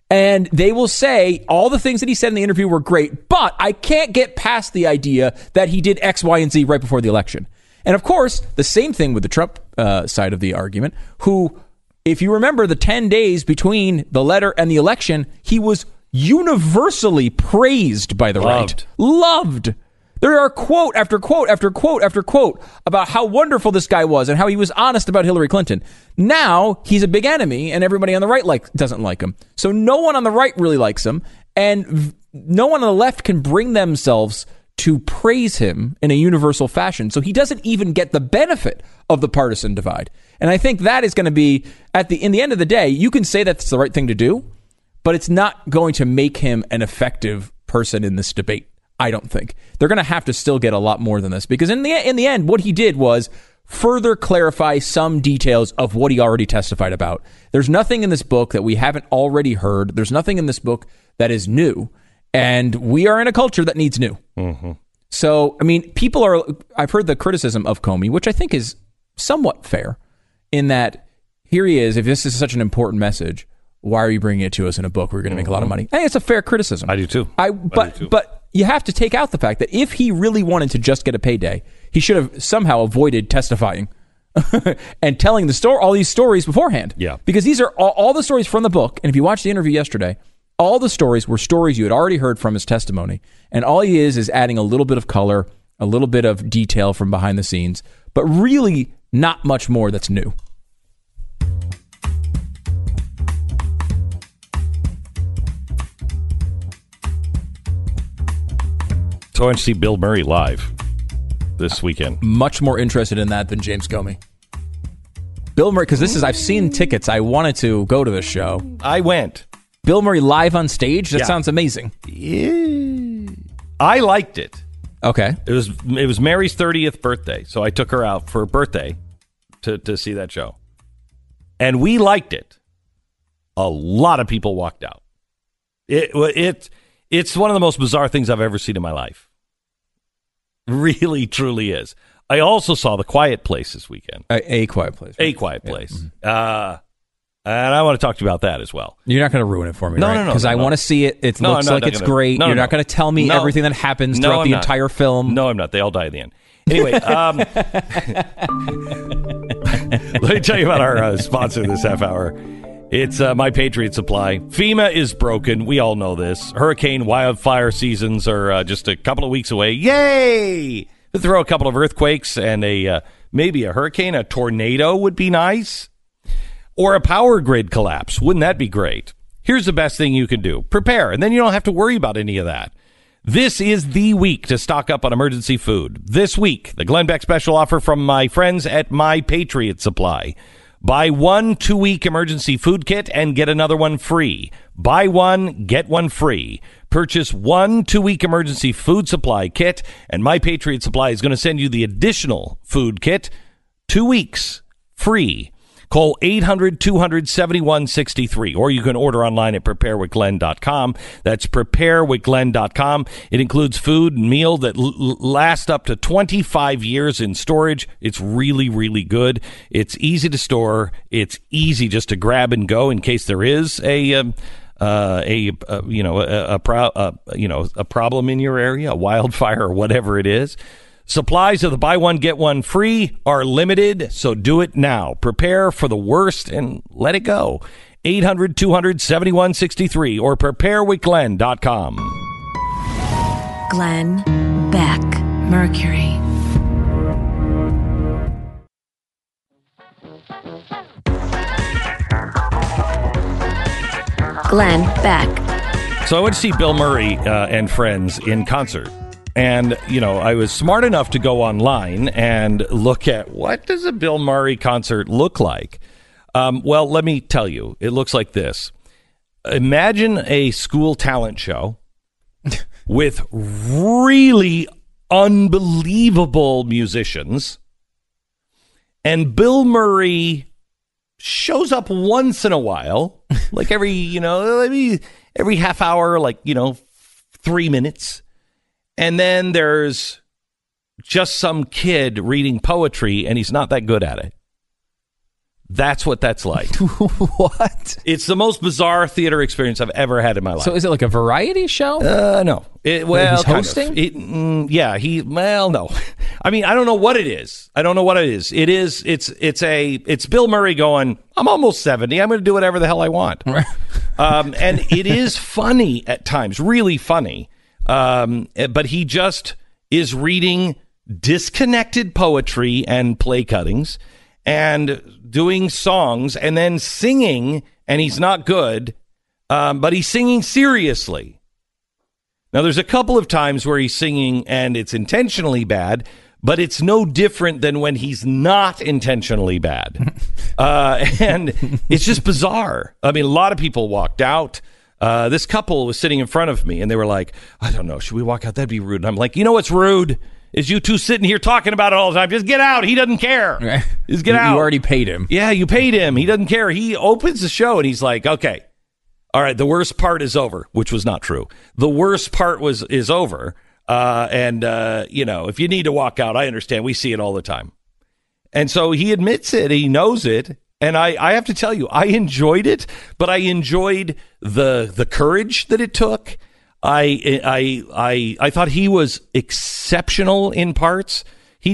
And they will say all the things that he said in the interview were great, but I can't get past the idea that he did X, Y, and Z right before the election. And of course, the same thing with the Trump side of the argument, who, if you remember the 10 days between the letter and the election, he was universally praised by the right. Loved. There are quote after quote after quote after quote about how wonderful this guy was and how he was honest about Hillary Clinton. Now he's a big enemy and everybody on the right doesn't like him. So no one on the right really likes him, and no one on the left can bring themselves to praise him in a universal fashion. So he doesn't even get the benefit of the partisan divide. And I think that is going to be, in the end of the day, you can say that's the right thing to do, but it's not going to make him an effective person in this debate. I don't think. They're going to have to still get a lot more than this, because in the end, what he did was further clarify some details of what he already testified about. There's nothing in this book that we haven't already heard. There's nothing in this book that is new. And we are in a culture that needs new. Mm-hmm. So, I mean, I've heard the criticism of Comey, which I think is somewhat fair, in that here he is, if this is such an important message, why are you bringing it to us in a book where we're going to make a lot of money? I think it's a fair criticism. I do too. But you have to take out the fact that if he really wanted to just get a payday, he should have somehow avoided testifying and telling all these stories beforehand. Yeah. Because these are all the stories from the book. And if you watched the interview yesterday, all the stories were stories you had already heard from his testimony. And all he is adding a little bit of color, a little bit of detail from behind the scenes, but really not much more that's new. So I went to see Bill Murray live this weekend. Much more interested in that than James Comey. Bill Murray, because I've seen tickets. I wanted to go to this show. I went. Bill Murray live on stage? That sounds amazing. Yeah. I liked it. Okay. It was Mary's 30th birthday, so I took her out for her birthday to see that show. And we liked it. A lot of people walked out. It's one of the most bizarre things I've ever seen in my life. Really, truly is. I also saw The Quiet Place this weekend. A Quiet Place. A Quiet Place. Yeah. And I want to talk to you about that as well. You're not going to ruin it for me, no, right? No, Because I want to see it. It looks like it's great. You're not going to tell me everything that happens throughout the entire film. No, I'm not. They all die at the end. Anyway, let me tell you about our sponsor this half hour. It's My Patriot Supply. FEMA is broken. We all know this. Hurricane, wildfire seasons are just a couple of weeks away. Yay! To throw a couple of earthquakes and maybe a hurricane, a tornado would be nice. Or a power grid collapse. Wouldn't that be great? Here's the best thing you can do. Prepare, and then you don't have to worry about any of that. This is the week to stock up on emergency food. This week, the Glenn Beck special offer from my friends at My Patriot Supply. Buy one 2-week emergency food kit and get another one free. Buy one, get one free. Purchase one 2-week emergency food supply kit, and My Patriot Supply is going to send you the additional food kit 2 weeks free. Call 800-200-7163, or you can order online at preparewithglenn.com. That's preparewithglenn.com. It includes food and meal that last up to 25 years in storage. It's really, really good. It's easy to store. It's easy just to grab and go in case there is a problem in your area, a wildfire or whatever it is. Supplies of the buy one, get one free are limited, so do it now. Prepare for the worst and let it go. 800-200-7163 or preparewithglenn.com. Glenn Beck, Mercury. Glenn Beck. So I went to see Bill Murray and friends in concert. And, I was smart enough to go online and look at what does a Bill Murray concert look like? Well, let me tell you, it looks like this. Imagine a school talent show with really unbelievable musicians. And Bill Murray shows up once in a while, like every half hour, 3 minutes. And then there's just some kid reading poetry, and he's not that good at it. That's what that's like. What? It's the most bizarre theater experience I've ever had in my life. So is it like a variety show? No. Well, he's hosting? No. I mean, I don't know what it is. It's Bill Murray going, I'm almost 70. I'm going to do whatever the hell I want. And it is funny at times, really funny. But he just is reading disconnected poetry and play cuttings and doing songs and then singing, and he's not good, but he's singing seriously. Now, there's a couple of times where he's singing and it's intentionally bad, but it's no different than when he's not intentionally bad. And it's just bizarre. I mean, a lot of people walked out. This couple was sitting in front of me, and they were like, I don't know, should we walk out? That'd be rude. And I'm like, you know what's rude? Is you two sitting here talking about it all the time. Just get out. He doesn't care. Just get out. You already paid him. Yeah, you paid him. He doesn't care. He opens the show, and he's like, okay, all right, the worst part is over, which was not true. The worst part is over. If you need to walk out, I understand. We see it all the time. And so he admits it. He knows it. And I have to tell you, I enjoyed it, but I enjoyed the courage that it took. I thought he was exceptional in parts. He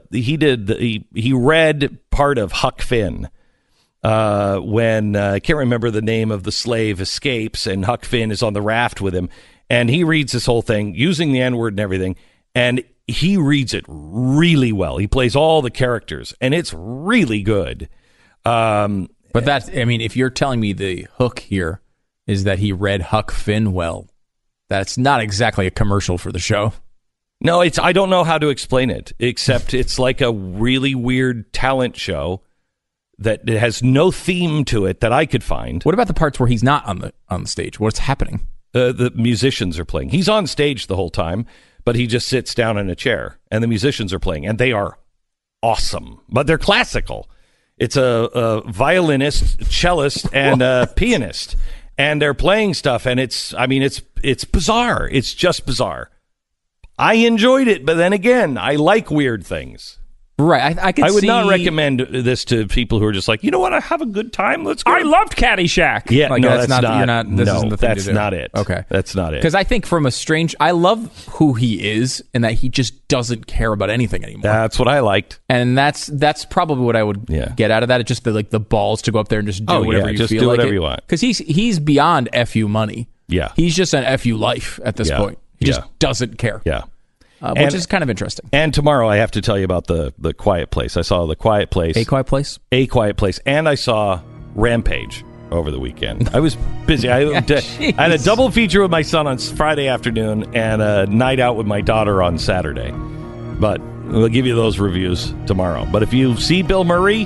read part of Huck Finn when I can't remember the name of the slave escapes, and Huck Finn is on the raft with him, and he reads this whole thing using the N-word and everything, and he reads it really well. He plays all the characters, and it's really good. But that's, I mean, if you're telling me the hook here is that he read Huck Finn well, that's not exactly a commercial for the show. No, I don't know how to explain it, except it's like a really weird talent show that it has no theme to it that I could find. What about the parts where he's not on the stage? What's happening? The musicians are playing. He's on stage the whole time, but he just sits down in a chair, and the musicians are playing, and they are awesome, but they're classical. It's a violinist, cellist, and a pianist, and they're playing stuff, and it's bizarre. It's just bizarre. I enjoyed it, but then again, I like weird things. Right, I would not recommend this to people who are just like, you know what, I have a good time. Let's go. I loved Caddyshack. Yeah, like, no, that's not. You're not. This isn't the thing that's to do. not it. Okay, that's not it. Because I think I love who he is, and that he just doesn't care about anything anymore. That's what I liked, and that's probably what I would get out of that. It's just the balls to go up there and just do whatever you just feel do like. Whatever you want. Because he's beyond FU money. Yeah, he's just an FU life at this point. He just doesn't care. Yeah. Which is kind of interesting. And tomorrow I have to tell you about the Quiet Place. I saw The Quiet Place. A Quiet Place? A Quiet Place. And I saw Rampage over the weekend. I was busy. I had a double feature with my son on Friday afternoon and a night out with my daughter on Saturday. But we'll give you those reviews tomorrow. But if you see Bill Murray,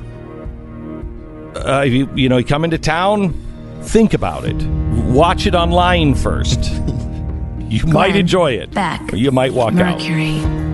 you come into town, think about it. Watch it online first. You might enjoy it. Back. Or you might walk out. Mercury.